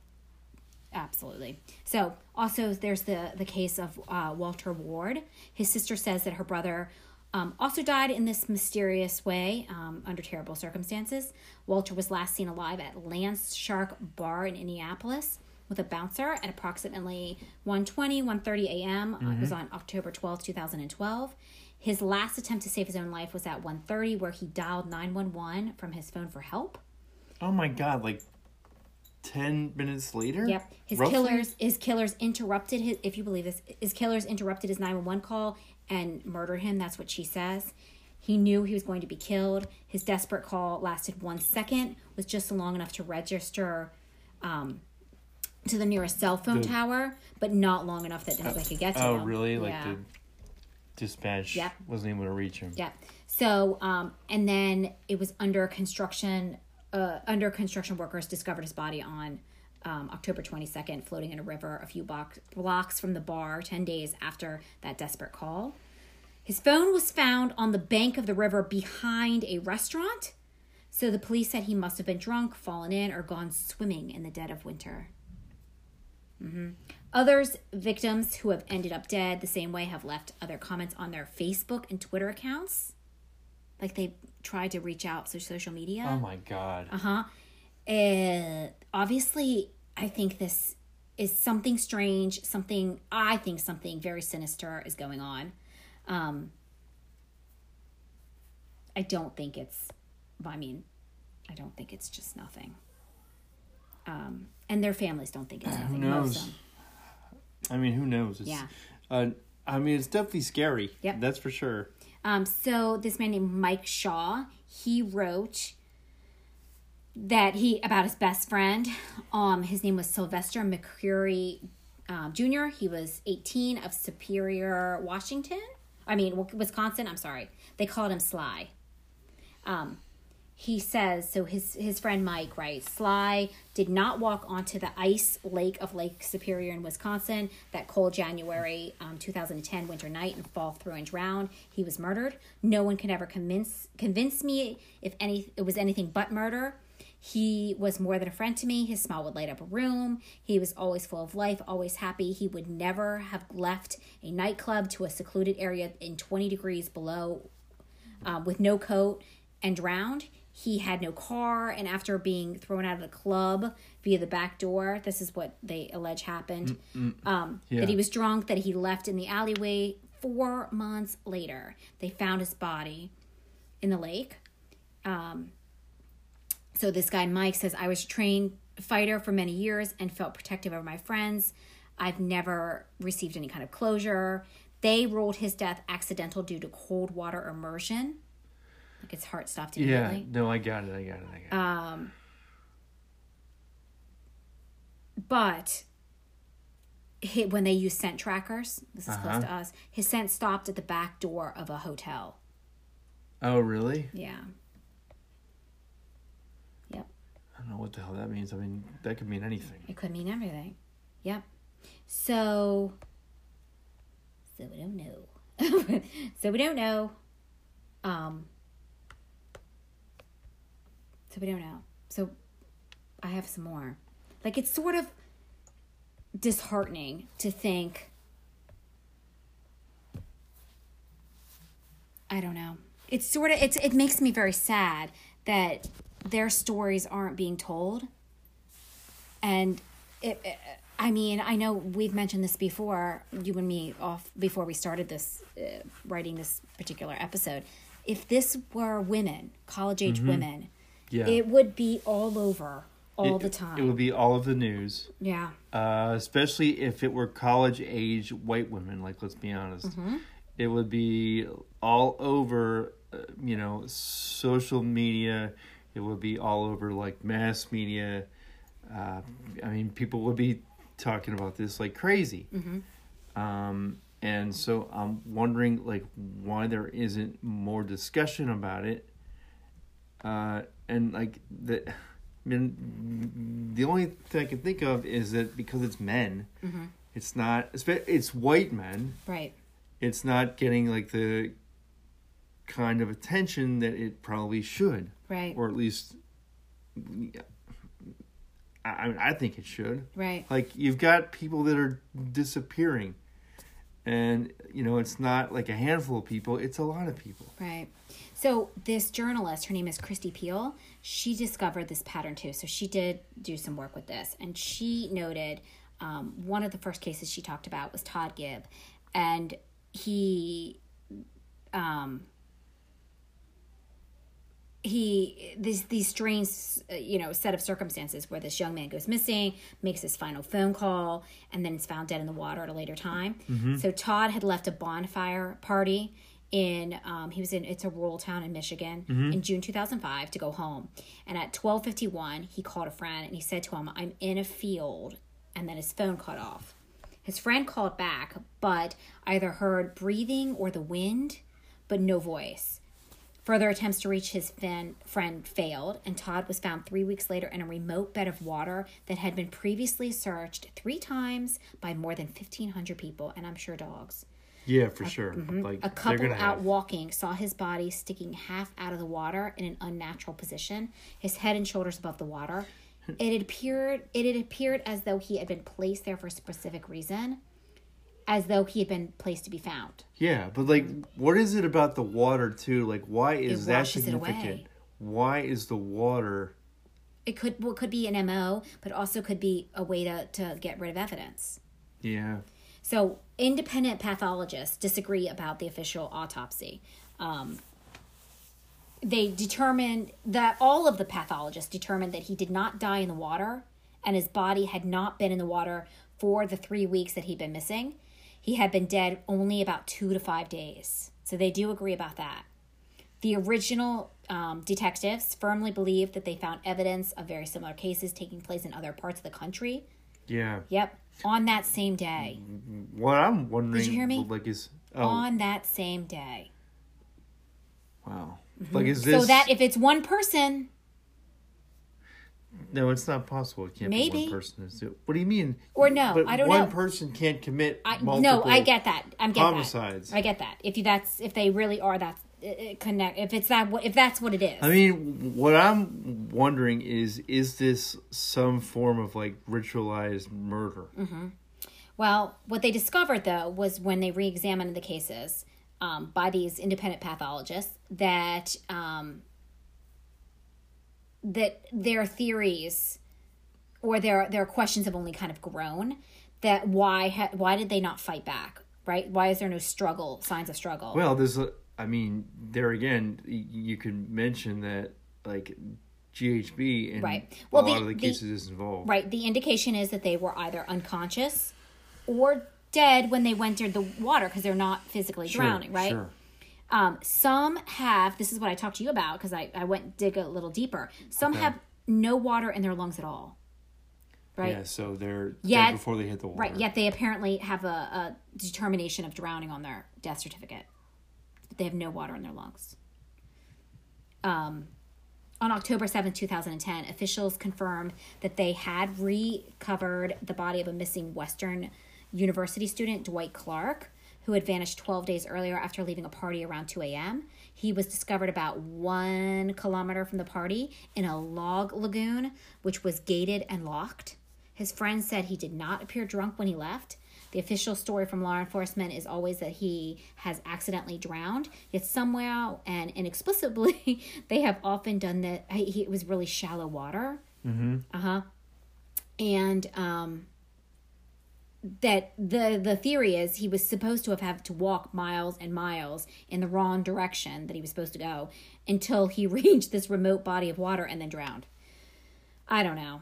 Absolutely. So, also, there's the, the case of uh, Walter Ward. His sister says that her brother um, also died in this mysterious way um, under terrible circumstances. Walter was last seen alive at Lance Shark Bar in Indianapolis with a bouncer at approximately one twenty, one thirty a.m. Uh, it was on October twelfth, twenty twelve. His last attempt to save his own life was at one thirty, where he dialed nine one one from his phone for help. Oh my God! Like ten minutes later. Yep. His Roughly? killers his killers interrupted his if you believe this, his killers interrupted his nine one one call and murdered him. That's what she says. He knew he was going to be killed. His desperate call lasted one second, was just long enough to register um, to the nearest cell phone The- tower, but not long enough that nobody could get to Oh, him. really? Like yeah. the dispatch Yep. wasn't able to reach him. Yeah. So, um, and then it was under construction. Uh, under construction workers discovered his body on um, October twenty-second, floating in a river a few block, blocks from the bar. Ten days after that desperate call, his phone was found on the bank of the river behind a restaurant. So the police said he must have been drunk, fallen in, or gone swimming in the dead of winter. Mm-hmm. Others, victims who have ended up dead the same way, have left other comments on their Facebook and Twitter accounts. Like they tried to reach out through social media. Oh my God. Uh-huh. Uh, obviously, I think this is something strange, something, I think something very sinister is going on. Um, I don't think it's, I mean, I don't think it's just nothing. Um, and their families don't think it's Who nothing. Most of knows? them. I mean, who knows? It's, Yeah. Uh, I mean, it's definitely scary. Yep. That's for sure. Um, so this man named Mike Shaw, he wrote that he, about his best friend, um, his name was Sylvester McCreary um, Junior He was eighteen, of Superior, Washington. I mean, Wisconsin, I'm sorry. They called him Sly. Um, he says, so his, his friend Mike writes, Sly did not walk onto the ice lake of Lake Superior in Wisconsin that cold January um, two thousand ten winter night and fall through and drown. He was murdered. No one could ever convince convince me if any it was anything but murder. He was more than a friend to me. His smile would light up a room. He was always full of life, always happy. He would never have left a nightclub to a secluded area in twenty degrees below uh, with no coat and drowned. He had no car, and after being thrown out of the club via the back door, this is what they allege happened, um, Yeah. that he was drunk, that he left in the alleyway. Four months later, they found his body in the lake. Um, so this guy, Mike, says, I was a trained fighter for many years and felt protective of my friends. I've never received any kind of closure. They ruled his death accidental due to cold water immersion. Like his heart stopped Yeah, immediately. no, I got it, I got it, I got it. Um, but he, when they use scent trackers, this is Uh-huh. close to us, his scent stopped at the back door of a hotel. Oh, really? Yeah. Yep. I don't know what the hell that means. I mean, that could mean anything. It could mean everything. Yep. So, so we don't know. so we don't know. Um, so we don't know. So I have some more. Like, it's sort of disheartening to think, I don't know. It's sort of, it's, it makes me very sad that their stories aren't being told. And it, it I mean, I know we've mentioned this before, you and me, off before we started this, uh, writing this particular episode. If this were women, college-age Mm-hmm. women, Yeah. it would be all over all It- the time. It would be all of the news. Yeah. Uh, especially if it were college-age white women, like, let's be honest. Mm-hmm. It would be all over, uh, you know, social media. It would be all over, like, mass media. Uh, I mean, people would be talking about this like crazy. Mm-hmm. Um, and so I'm wondering, like, why there isn't more discussion about it. Uh, and, like, the... I mean, the only thing I can think of is that because it's men, Mm-hmm. it's not, it's white men, Right. it's not getting like the kind of attention that it probably should, Right. or at least, I, I mean, I think it should. Right. Like, you've got people that are disappearing, and, you know, it's not like a handful of people, it's a lot of people. Right. So this journalist, her name is Christy Peel, she discovered this pattern too. So she did do some work with this. And she noted um, one of the first cases she talked about was Todd Gibb. And he... Um, he these these strange uh, you know set of circumstances where this young man goes missing, makes his final phone call, and then is found dead in the water at a later time. Mm-hmm. So Todd had left a bonfire party in um he was in it's a rural town in Michigan Mm-hmm. in June two thousand five to go home, and at twelve fifty-one he called a friend and he said to him, I'm in a field, and then his phone cut off. His friend called back, but either heard breathing or the wind, but no voice. Further attempts to reach his fin- friend failed, and Todd was found three weeks later in a remote bed of water that had been previously searched three times by more than fifteen hundred people, and I'm sure dogs. Yeah, for sure. Like, A couple they're out gonna have, walking saw his body sticking half out of the water in an unnatural position, his head and shoulders above the water. It had appeared it had appeared as though he had been placed there for a specific reason, as though he had been placed to be found. Yeah, but like, what is it about the water too? Like, why is It that washes it significant? away. Why is the water? It could well, it could be an M O, but also could be a way to, to get rid of evidence. Yeah, So independent pathologists disagree about the official autopsy. Um, they determined that all of the pathologists determined that he did not die in the water, and his body had not been in the water for the three weeks that he'd been missing. He had been dead only about two to five days. So they do agree about that. The original um, detectives firmly believed that they found evidence of very similar cases taking place in other parts of the country. yeah. Yep, on that same day. What I'm wondering, Did you hear me? like, is oh On that same day. wow, like, is this So that if it's one person, no? It's not possible. It can't be Maybe. one person. Is it? What do you mean? Or no, but I don't one know. person can't commit I multiple. no, I get that. I'm get homicides. that. I get that. If you that's if they really are that uh, connect, if it's that if that's what it is. I mean, what I'm wondering is, is this some form of like ritualized murder? Mm-hmm. Well, what they discovered though was when they re-examined the cases, um, by these independent pathologists that um, that their theories or their their questions have only kind of grown. That why ha- why did they not fight back? Right? Why is there no struggle, signs of struggle? Well, there's a, I mean, there again, you could mention that, like, G H B in right. well, a the, lot of the the, cases is involved. Right. The indication is that they were either unconscious or dead when they went into the water because they're not physically Sure, drowning, right? Sure. Um, some have, this is what I talked to you about because I, I went dig a little deeper. Some Okay. have no water in their lungs at all. Right? Yeah, so they're Yet- dead before they hit the water. Right, yet they apparently have a, a determination of drowning on their death certificate. They have no water in their lungs. Um, on October seventh, twenty ten, officials confirmed that they had recovered the body of a missing Western University student, Dwight Clark, who had vanished twelve days earlier after leaving a party around two a.m. He was discovered about one kilometer from the party in a log lagoon, which was gated and locked. His friends said he did not appear drunk when he left. The official story from law enforcement is always that he has accidentally drowned, yet somehow and inexplicably, they have often done that. He, he, it was really shallow water. Mm-hmm. Uh-huh. And um, that the, the theory is he was supposed to have had to walk miles and miles in the wrong direction that he was supposed to go until he reached this remote body of water and then drowned. I don't know.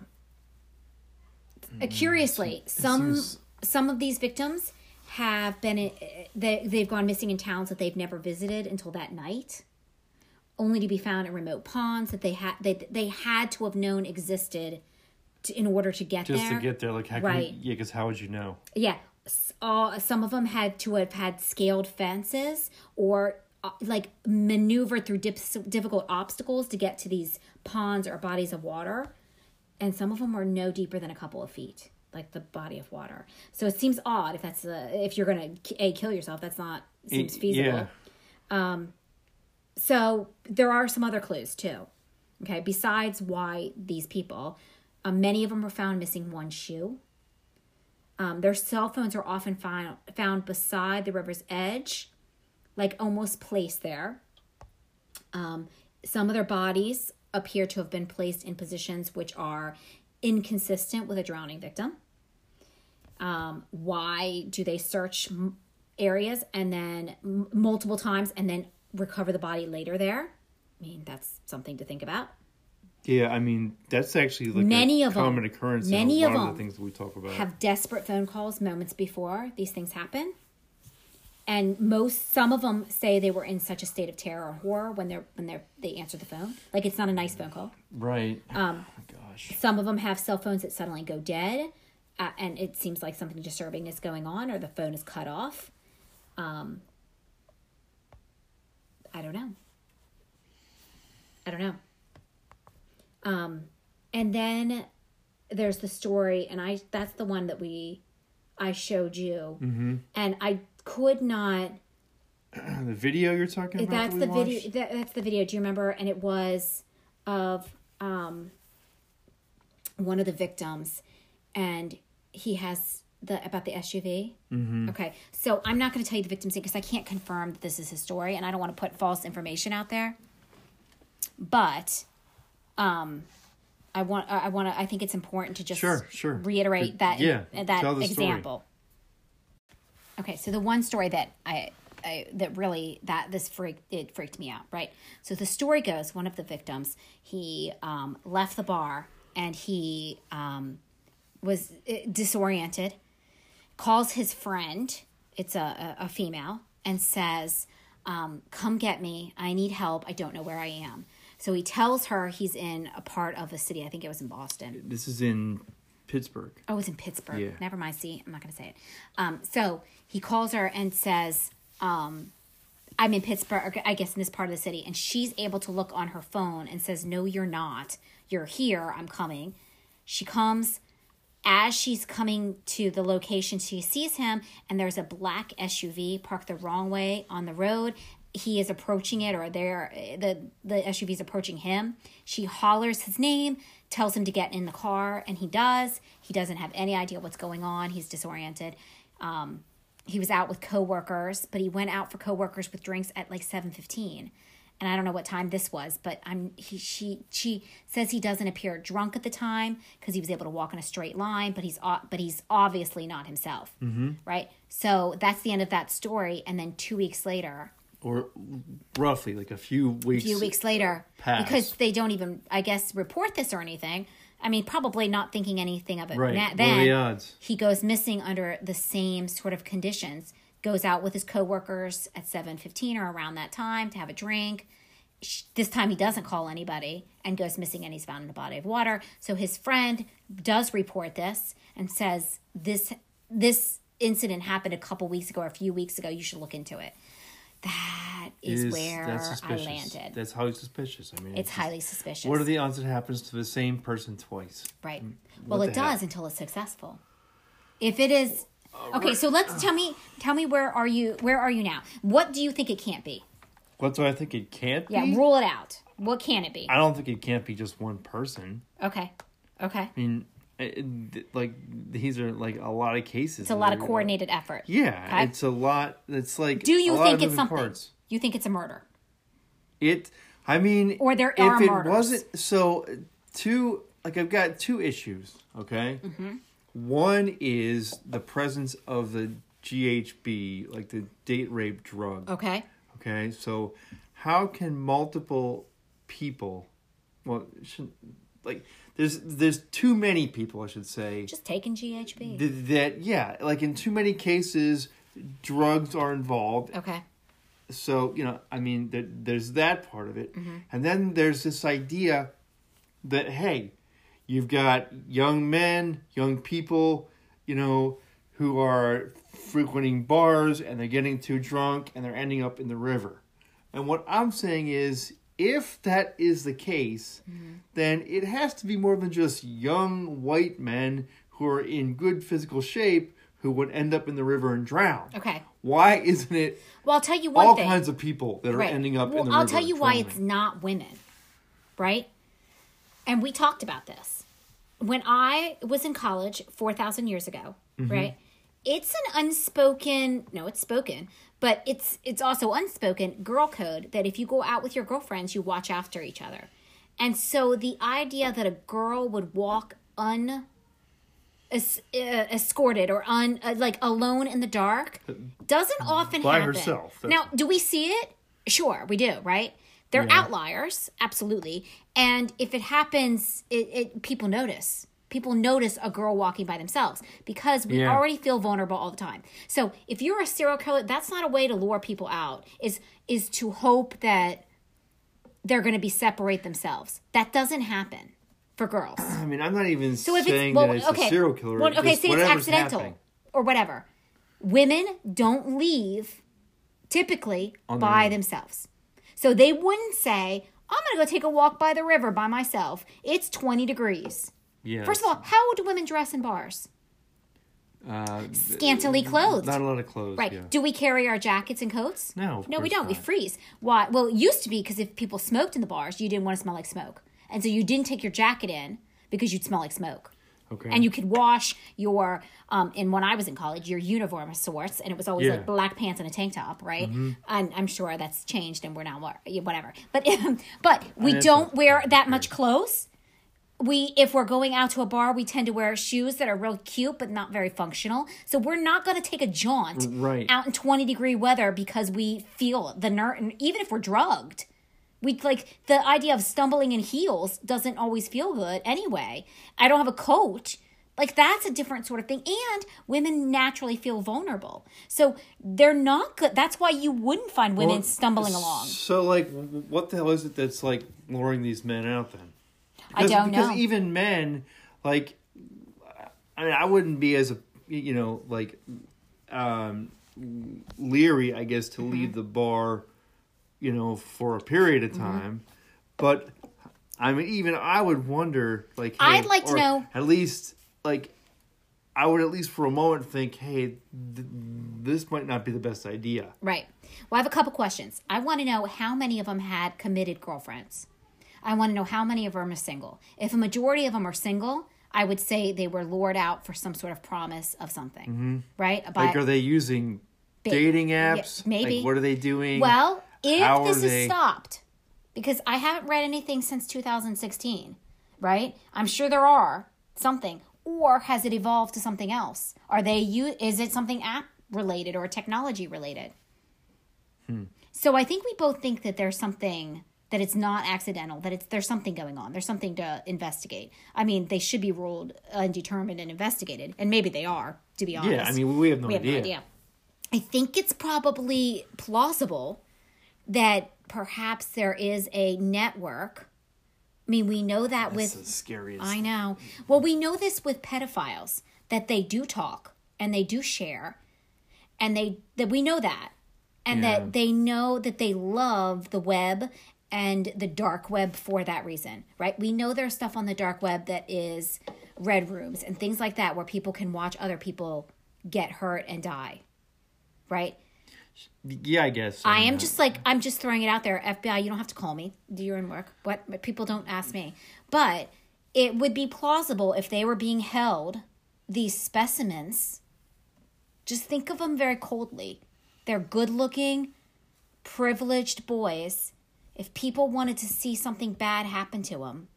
Uh, curiously, some seems- some of these victims have been uh, they they've gone missing in towns that they've never visited until that night, only to be found in remote ponds that they had they they had to have known existed to, in order to get Just there. to get there, like, how Right. can you, yeah, because how would you know? Yeah, S- uh, some of them had to have had scaled fences or uh, like maneuvered through dip- difficult obstacles to get to these ponds or bodies of water. And some of them were no deeper than a couple of feet, like the body of water. So it seems odd if that's the if you're gonna a kill yourself. That's not seems It- feasible. yeah. Um, so there are some other clues too. Okay, besides why these people, um, many of them were found missing one shoe. Um, their cell phones are often found found beside the river's edge, like almost placed there. Um, some of their bodies appear to have been placed in positions which are inconsistent with a drowning victim. Um, why do they search m- areas and then m- multiple times and then recover the body later there? I mean, that's something to think about. Yeah, I mean, that's actually like Many a of them- common occurrence many in a of lot of them the things that we talk about. Have desperate phone calls moments before these things happen. And most, some of them say they were in such a state of terror or horror when they're when they they answer the phone. Like it's not a nice phone call. Right. Um, oh my gosh. Some of them have cell phones that suddenly go dead, uh, and it seems like something disturbing is going on, or the phone is cut off. Um, I don't know. I don't know. Um, and then there's the story, and I that's the one that we I showed you, Mm-hmm. and I could not. The video you're talking about? That's that the we video. watched? That, that's the video. Do you remember? And it was of um, one of the victims, and he has the about the S U V. Mm-hmm. Okay, so I'm not going to tell you the victim's name because I can't confirm that this is his story, and I don't want to put false information out there. But, um, I want. I want to. I think it's important to just Sure, sure. reiterate But, that. yeah, that tell the story. example. Okay, so the one story that I, I that really that this freaked it freaked me out, right? So the story goes, one of the victims, he um, left the bar and he um, was disoriented, calls his friend, it's a, a, a female, and says, um, "Come get me. I need help. I don't know where I am." So he tells her he's in a part of the city. I think it was in Boston. This is in Pittsburgh. Oh, it's in Pittsburgh. Yeah. Never mind. See, I'm not going to say it. Um, so he calls her and says, um, I'm in Pittsburgh, I guess in this part of the city. And she's able to look on her phone and says, "No, you're not. You're here. I'm coming." She comes. As she's coming to the location, she sees him, and there's a black S U V parked the wrong way on the road. He is approaching it, or they're, the, the S U V is approaching him. She hollers his name, tells him to get in the car, and he does. He doesn't have any idea what's going on. He's disoriented. Um, he was out with coworkers, but he went out for coworkers with drinks at like seven fifteen. And I don't know what time this was, but I'm he she she says he doesn't appear drunk at the time because he was able to walk in a straight line, but he's but he's obviously not himself, mm-hmm. right? So that's the end of that story. And then two weeks later, or roughly like a few weeks, a few weeks later, pass. Because they don't even, I guess, report this or anything. I mean, probably not thinking anything of it. Right. Na- What then are the odds? He goes missing under the same sort of conditions. Goes out with his coworkers at seven fifteen or around that time to have a drink. This time he doesn't call anybody and goes missing, and he's found in a body of water. So his friend does report this and says this this incident happened a couple weeks ago or a few weeks ago. You should look into it. That is, is where I landed. That's highly suspicious. I mean, it's, it's highly just, suspicious. What are the odds it happens to the same person twice? Right. What well, it does heck? Until it's successful. If it is uh, okay, right. so let's tell me tell me where are you where are you now? What do you think it can't be? What do I think it can't be? Yeah, rule it out. What can it be? I don't think it can't be just one person. Okay. Okay. I mean, it, it, like, these are, like, a lot of cases. It's a lot of coordinated like, effort. Yeah, okay? It's a lot. It's like Do you a think lot it's something? Parts. You think it's a murder? It, I mean... Or there if are it murders. wasn't... So, two... Like, I've got two issues, okay? Mm-hmm. One is the presence of the G H B, like the date rape drug. Okay. Okay, so how can multiple people, well, should, like, there's there's too many people, I should say. Just taking G H B. Th- that, yeah, like in too many cases, drugs are involved. Okay. So, you know, I mean, there, there's that part of it. Mm-hmm. And then there's this idea that, hey, you've got young men, young people, you know, who are frequenting bars and they're getting too drunk and they're ending up in the river. And what I'm saying is, if that is the case, mm-hmm. then it has to be more than just young white men who are in good physical shape who would end up in the river and drown. Okay. Why isn't it well, I'll tell you one all thing. kinds of people that are right. ending up well, in the I'll river tell you and why drowning? It's not women, right? And we talked about this. When I was in college four thousand years ago, mm-hmm. right? It's an unspoken, no, it's spoken, but it's it's also unspoken girl code that if you go out with your girlfriends, you watch after each other. And so the idea that a girl would walk un es, uh, escorted or un uh, like alone in the dark doesn't often by happen. herself. Now, do we see it? Sure, we do, right? They're yeah. outliers, absolutely. And if it happens, it, it people notice. People notice a girl walking by themselves because we yeah. already feel vulnerable all the time. So if you're a serial killer, that's not a way to lure people out, is is to hope that they're going to be separate themselves. That doesn't happen for girls. I mean, I'm not even so if saying it's, well, that it's okay, a serial killer. Well, okay, say it's accidental happening. or whatever. Women don't leave typically On by themselves. So they wouldn't say, I'm going to go take a walk by the river by myself. It's twenty degrees. Yes. First of all, how do women dress in bars? Uh, Scantily clothed. Not a lot of clothes. Right. Yeah. Do we carry our jackets and coats? No. No, we don't. Not. We freeze. Why? Well, it used to be because if people smoked in the bars, you didn't want to smell like smoke. And so you didn't take your jacket in because you'd smell like smoke. Okay. And you could wash your, um, and when I was in college, your uniform of sorts, and it was always yeah. like black pants and a tank top, right? Mm-hmm. And I'm sure that's changed, and we're now whatever. But but we don't wear that much clothes. We if we're going out to a bar, we tend to wear shoes that are real cute but not very functional. So we're not going to take a jaunt right. out in twenty degree weather because we feel the nerve, even if we're drugged. We like the idea of stumbling in heels doesn't always feel good anyway. I don't have a coat. Like that's a different sort of thing. And women naturally feel vulnerable. So they're not good. That's why you wouldn't find women well, stumbling along. So like what the hell is it that's like luring these men out then? Because, I don't because know. Because even men, like, I mean, I wouldn't be as, a you know, like, um, leery, I guess, to mm-hmm. leave the bar, you know, for a period of time. Mm-hmm. But, I mean, even I would wonder, like, hey, I'd like to know. At least, like, I would at least for a moment think, hey, th- this might not be the best idea. Right. Well, I have a couple questions. I want to know how many of them had committed girlfriends. I want to know how many of them are single. If a majority of them are single, I would say they were lured out for some sort of promise of something, mm-hmm. right? By, like, are they using dating apps? Yeah, maybe. Like, what are they doing? Well, if How this is they... stopped, because I haven't read anything since two thousand sixteen, right? I'm sure there are something. Or has it evolved to something else? Are they you? Is it something app related or technology related? Hmm. So I think we both think that there's something, that it's not accidental, that it's there's something going on. There's something to investigate. I mean, they should be ruled undetermined and investigated. And maybe they are, to be honest. Yeah, I mean, we have no we idea. Have no idea. I think it's probably plausible that perhaps there is a network. I mean, we know that That's with... the scariest. I know. Well, we know this with pedophiles, that they do talk and they do share. And they that we know that. And yeah. that they know that they love the web and the dark web for that reason, right? We know there's stuff on the dark web that is red rooms and things like that where people can watch other people get hurt and die, right? Yeah, I guess. I am just like, I'm just throwing it out there. F B I, you don't have to call me. Do your own work. What? People don't ask me. But it would be plausible if they were being held, these specimens, just think of them very coldly. They're good-looking, privileged boys. If people wanted to see something bad happen to them,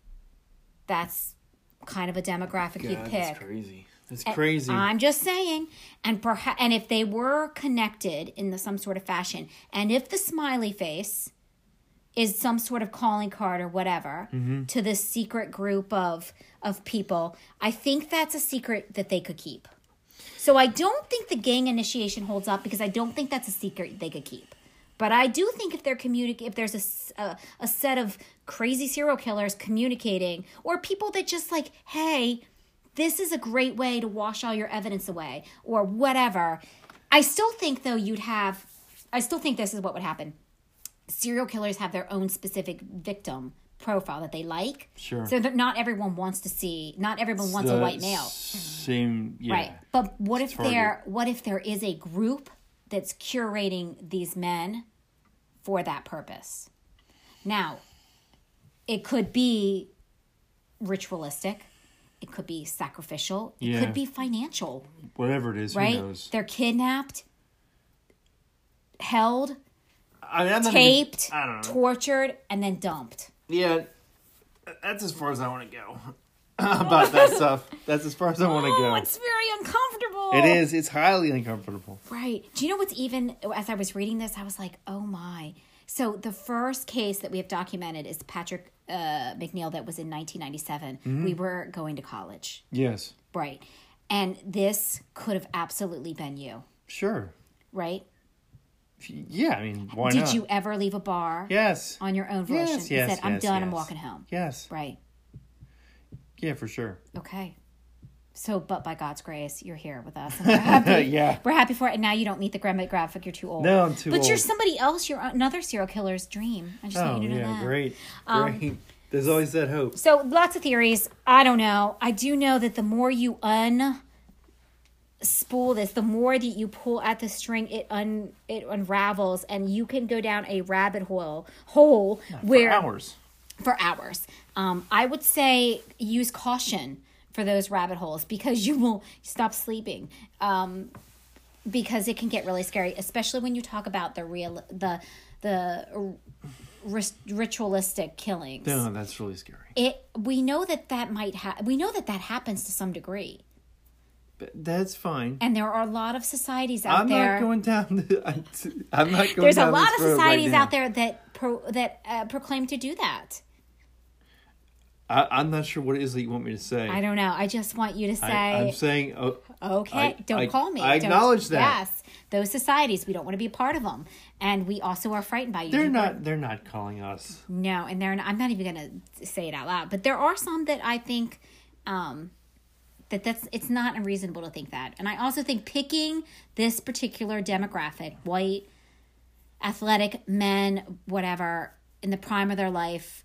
that's kind of a demographic God, you'd pick. That's crazy. That's crazy. And I'm just saying, and perhaps, and if they were connected in the, some sort of fashion, and if the smiley face is some sort of calling card or whatever mm-hmm. to this secret group of of people, I think that's a secret that they could keep. So I don't think the gang initiation holds up because I don't think that's a secret they could keep. But I do think if they're communi- if there's a, a, a set of crazy serial killers communicating, or people that just like, hey, this is a great way to wash all your evidence away, or whatever. I still think, though, you'd have... I still think this is what would happen. Serial killers have their own specific victim profile that they like. Sure. So that not everyone wants to see... Not everyone wants the a white male. Same, yeah. Right. But what it's if there? What if there is a group that's curating these men for that purpose? Now, it could be ritualistic. It could be sacrificial. It yeah. could be financial. Whatever it is, right? Who knows? They're kidnapped, held, I mean, taped, even, I don't know. tortured, and then dumped. Yeah, that's as far as I want to go about that stuff. That's as far as I want to go. Oh, it's very uncomfortable. It is. It's highly uncomfortable. Right. Do you know what's even, as I was reading this, I was like, oh my. So the first case that we have documented is Patrick uh, McNeil that was in nineteen ninety-seven. Mm-hmm. We were going to college. Yes. Right. And this could have absolutely been you. Sure. Right? Yeah, I mean, why Did not? Did you ever leave a bar? Yes. On your own volition? Yes, yes, You said, I'm yes, done, yes. I'm walking home. Yes. Right. Yeah, for sure. Okay. So, but by God's grace, you're here with us. And we're happy. yeah. We're happy for it. And now you don't meet the demographic. You're too old. No, I'm too but old. But you're somebody else. You're another serial killer's dream. I just oh, want you to know yeah, that. great. Um, great. There's always that hope. So, lots of theories. I don't know. I do know that the more you un... spool this, the more that you pull at the string, it un it unravels, and you can go down a rabbit hole hole yeah, where for hours. For hours. Um, I would say use caution for those rabbit holes because you will stop sleeping. Um, because it can get really scary, especially when you talk about the real the the ritualistic killings. No, that's really scary. It we know that that might ha- we know that that happens to some degree. That's fine. And there are a lot of societies out I'm there. I'm not going down. The, I'm not going. There's down a lot this of road societies right out there that pro, that uh, proclaim to do that. I, I'm not sure what it is that you want me to say. I don't know. I just want you to say. I, I'm saying. Uh, okay, I, don't I, call me. I acknowledge don't, that. Yes, those societies. We don't want to be a part of them, and we also are frightened by you. They're you not. Were, they're not calling us. No, and they're. Not, I'm not even going to say it out loud, but there are some that I think. Um, That that's it's not unreasonable to think that. And I also think picking this particular demographic, white, athletic men, whatever, in the prime of their life,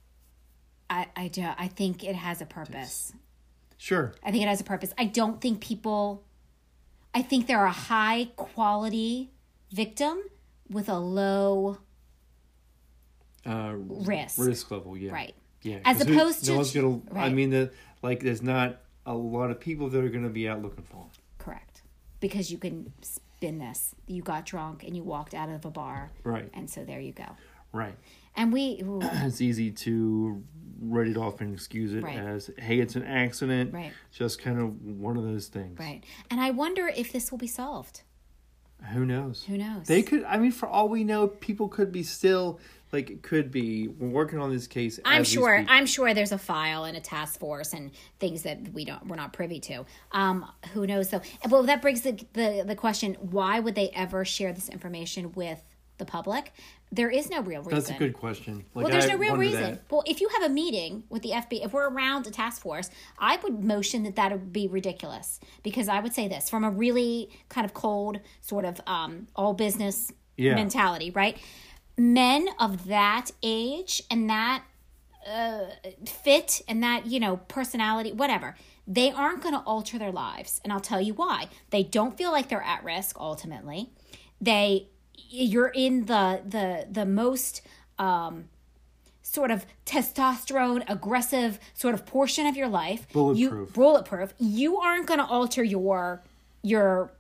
I I do I think it has a purpose. Sure. I think it has a purpose. I don't think people I think they're a high quality victim with a low uh, risk. Risk level, yeah. Right. Yeah. As 'cause who- opposed to- no one's gonna. I right. mean, the like, there's not a lot of people that are going to be out looking for them. Correct. Because you can spin this. You got drunk and you walked out of a bar. Right. And so there you go. Right. And we... ooh, It's easy to write it off and excuse it Right. as, hey, it's an accident. Right. Just kind of one of those things. right. And I wonder if this will be solved. Who knows? Who knows? They could, I mean, for all we know, people could be still, like, could be we're working on this case. I'm as we sure. speak. I'm sure there's a file and a task force and things that we don't. We're not privy to. Um, who knows though? Well, that brings the, the the question: why would they ever share this information with the public? There is no real reason. That's a good question. Like, Well, there's I no real wonder reason. that. Well, if you have a meeting with the F B I, if we're around a task force, I would motion that that would be ridiculous because I would say this from a really kind of cold sort of um, all business Yeah. mentality, right? Men of that age and that uh, fit and that, you know, personality, whatever, they aren't going to alter their lives. And I'll tell you why. They don't feel like they're at risk ultimately. They you're in the the the most um, sort of testosterone aggressive sort of portion of your life. Bulletproof. You, bulletproof. You aren't going to alter your your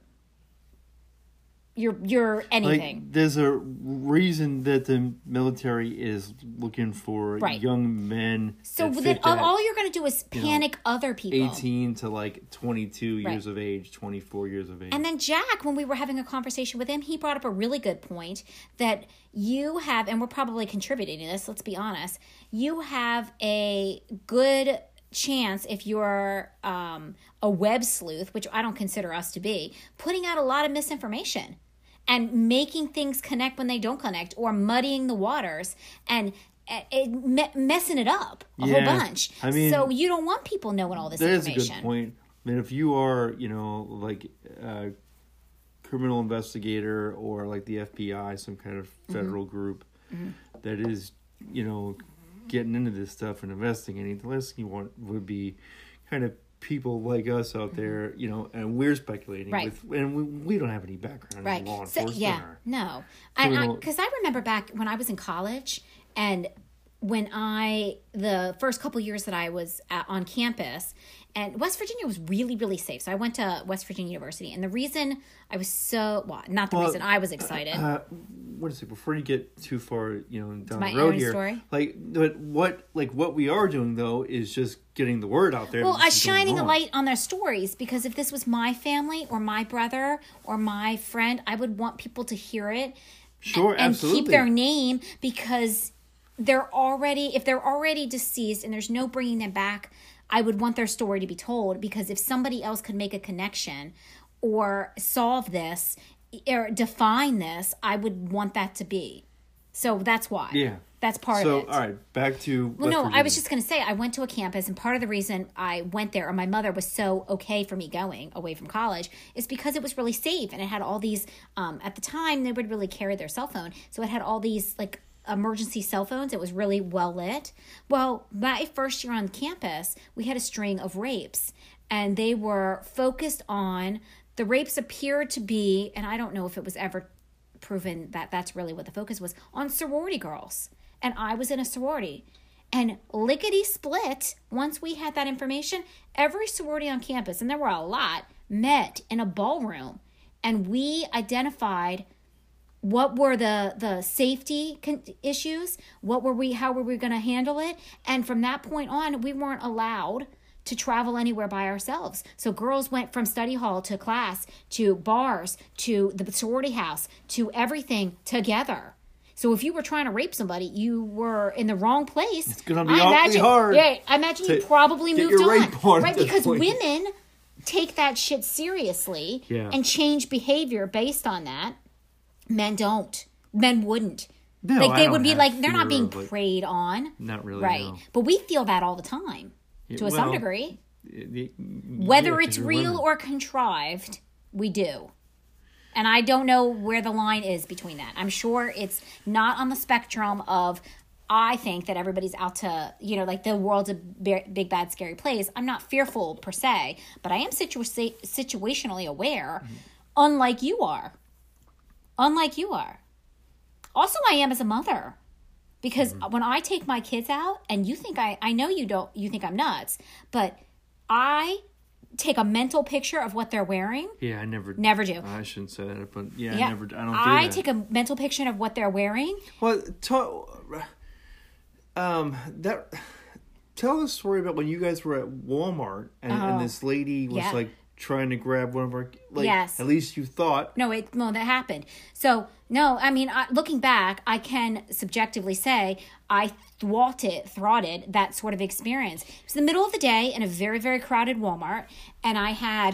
your your anything. Like, there's a reason that the military is looking for Right. young men. so that then fit all, that all you're going to do is panic other people. eighteen to like twenty-two Right. years of age, twenty-four years of age. And then Jack, when we were having a conversation with him, he brought up a really good point that you have, and we're probably contributing to this, let's be honest, you have a good chance if you're um, a web sleuth, which I don't consider us to be, putting out a lot of misinformation and making things connect when they don't connect or muddying the waters and uh, it, me- messing it up a Yeah, whole bunch. I mean, so you don't want people knowing all this that is a information. good point. I mean, if you are, you know, like a criminal investigator or like the F B I, some kind of federal Mm-hmm. group that is, you know, getting into this stuff and investigating, the last thing you want would be kind of people like us out there, you know, and we're speculating Mm-hmm. Right. with, and we, we don't have any background Right. in law So, enforcement. yeah. or- No. I criminal- Because I, remember back when I was in college and when I, the first couple years that I was at, on campus, and West Virginia was really, really safe. So I went to West Virginia University. And the reason I was so, well, not the Well, reason I was excited. Uh, what is it? Before you get too far, you know, down my the road Aaron here, story? like, but what, like, what we are doing though is just getting the word out there. Well, that I this is going shining a on. light on their stories because if this was my family or my brother or my friend, I would want people to hear it Sure, and absolutely. keep their name because they're already, if they're already deceased and there's no bringing them back, I would want their story to be told because if somebody else could make a connection or solve this or define this, I would want that to be. So that's why. Yeah. That's part so, of it. all right, back to. Well, West no, I Virginia. was just going to say, I went to a campus, and part of the reason I went there, or my mother was so okay for me going away from college, is because it was really safe, and it had all these, um, at the time, they would really carry their cell phone, so it had all these, like, emergency cell phones. It was really well lit. Well, my first year on campus, we had a string of rapes, and they were focused on, the rapes appeared to be, and I don't know if it was ever proven that that's really what the focus was, on sorority girls. And I was in a sorority. And lickety split, once we had that information, every sorority on campus, and there were a lot, met in a ballroom. And we identified what were the, the safety con- issues, what were we, how were we going to handle it. And from that point on, we weren't allowed to travel anywhere by ourselves. So girls went from study hall to class, to bars, to the sorority house, to everything together. So if you were trying to rape somebody, you were in the wrong place. It's gonna be I awfully imagine, hard Yeah, I imagine you to probably get moved your on, rape on right? at this Because point. women take that shit seriously Yeah. and change behavior based on that. Men don't. Men wouldn't. No, like I they don't would be have like they're not fear being of, like- preyed on. Not really, right? no. But we feel that all the time, to a some well, degree. The- Whether yeah, 'cause it's you're real women. or contrived, we do. And I don't know where the line is between that. I'm sure it's not on the spectrum of, I think that everybody's out to, you know, like the world's a big, bad, scary place. I'm not fearful per se, but I am situ- situationally aware, Mm-hmm. unlike you are. Unlike you are. Also, I am as a mother. Because Mm-hmm. when I take my kids out, and you think I, I know you don't, you think I'm nuts, but I take a mental picture of what they're wearing. Yeah, I never. Never do. I shouldn't say that, but yeah, Yeah. I never. I don't do I that. take a mental picture of what they're wearing. Well, tell, um, that. Tell the story about when you guys were at Walmart and, Oh. and this lady was Yeah. like trying to grab one of our. Like, Yes. At least you thought. No, it no, that happened. So no, I mean, I, looking back, I can subjectively say I thwarted, thwarted that sort of experience. It was the middle of the day in a very, very crowded Walmart, and I had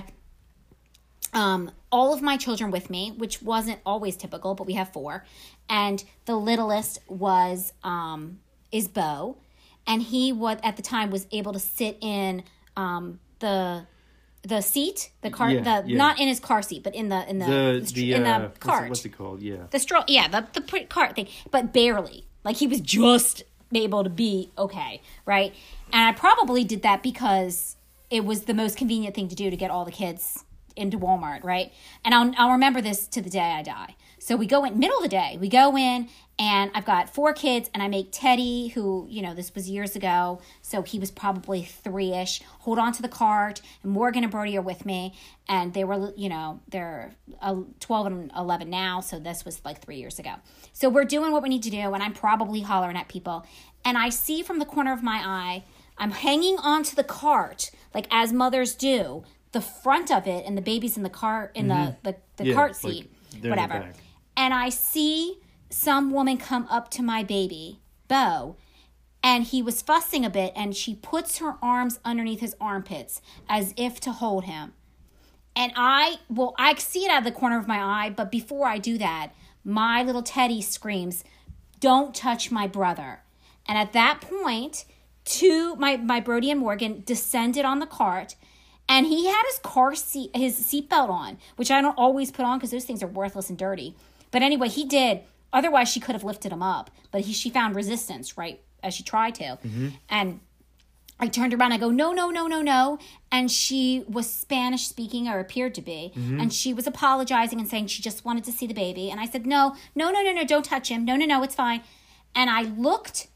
um, all of my children with me, which wasn't always typical, but we have four, and the littlest was um, is Bo, and he was at the time was able to sit in um, the. The seat, the car, Yeah, the yeah. not in his car seat, but in the in the, The the str- the in uh, the what's, cart, it, what's it called? Yeah. the stroll, yeah, the the pr- cart thing, but barely. Like he was just able to be okay, right? And I probably did that because it was the most convenient thing to do to get all the kids into Walmart, right? And I'll I'll remember this to the day I die. So we go in middle of the day. We go in, and I've got four kids, and I make Teddy, who, you know, this was years ago, so he was probably three-ish, hold on to the cart, and Morgan and Brody are with me, and they were, you know, they're uh, twelve and eleven now, so this was like three years ago. So we're doing what we need to do, and I'm probably hollering at people, and I see from the corner of my eye, I'm hanging onto the cart, like as mothers do, the front of it, and the baby's in the cart, in Mm-hmm. the, the, the Yeah, cart like, seat, they're in the whatever. back. And I see some woman come up to my baby, Bo, and he was fussing a bit, and she puts her arms underneath his armpits as if to hold him. And I, well, I see it out of the corner of my eye, but before I do that, my little Teddy screams, "Don't touch my brother." And at that point, two, my, my Brody and Morgan descended on the cart, and he had his car seat, his seatbelt on, which I don't always put on because those things are worthless and dirty. But anyway, he did. Otherwise, she could have lifted him up. But he, she found resistance, right, as she tried to. Mm-hmm. And I turned around. I go, no, no, no, no, no. And she was Spanish speaking, or appeared to be. Mm-hmm. And she was apologizing and saying she just wanted to see the baby. And I said, no, no, no, no, no, don't touch him. No, no, no, it's fine. And I looked.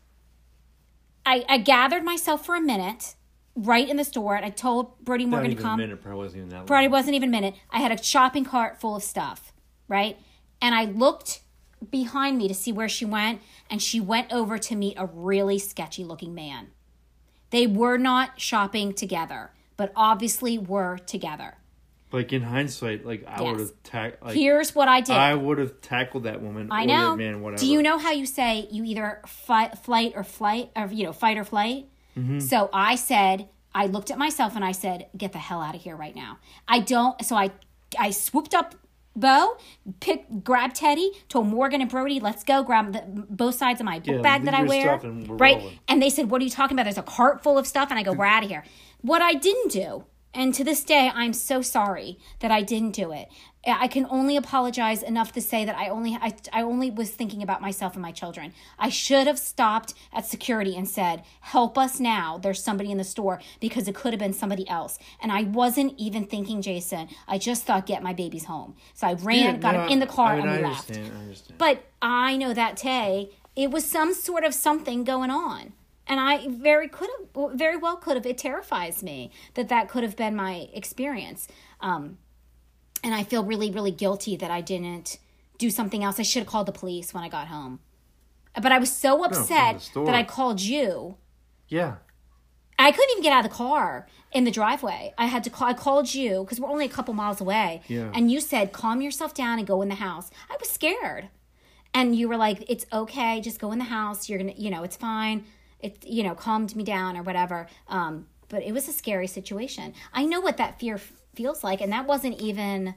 I, I gathered myself for a minute right in the store. And I told Brody Not Morgan even to come. a minute, probably wasn't even that long. Probably wasn't even a minute. I had a shopping cart full of stuff, right? And I looked behind me to see where she went, and she went over to meet a really sketchy looking man. They were not shopping together, but obviously were together. Like in hindsight, like I Yes. would have tack. Like, Here's what I did. I would have tackled that woman. I or know. That man, whatever. Do you know how you say you either fight, flight or flight, or you know, fight or flight? Mm-hmm. So I said, I looked at myself and I said, "Get the hell out of here right now." I don't. So I, I swooped up Bo, pick, grabbed Teddy, told Morgan and Brody, "Let's go." Grab the, both sides of my book Yeah, bag that leave I your wear, stuff and we're right? rolling. And they said, "What are you talking about? There's a cart full of stuff." And I go, "We're out of here." What I didn't do. And to this day, I'm so sorry that I didn't do it. I can only apologize enough to say that I only I, I only was thinking about myself and my children. I should have stopped at security and said, "Help us now. There's somebody in the store," because it could have been somebody else. And I wasn't even thinking, Jason. I just thought, get my babies home. So I ran, Yeah, got no, him in the car, I mean, and we I left. understand, I understand. But I know that day it was some sort of something going on. And I very could have, very well could have. It terrifies me that that could have been my experience. Um, and I feel really, really guilty that I didn't do something else. I should have called the police when I got home. But I was so from the upset store. that I called you. Yeah. I couldn't even get out of the car in the driveway. I had to call. I called you because we're only a couple miles away. Yeah. And you said, "Calm yourself down and go in the house." I was scared. And you were like, "It's okay. Just go in the house. You're going to, you know, it's fine." It, you know, calmed me down or whatever. Um, but it was a scary situation. I know what that fear f- feels like. And that wasn't even,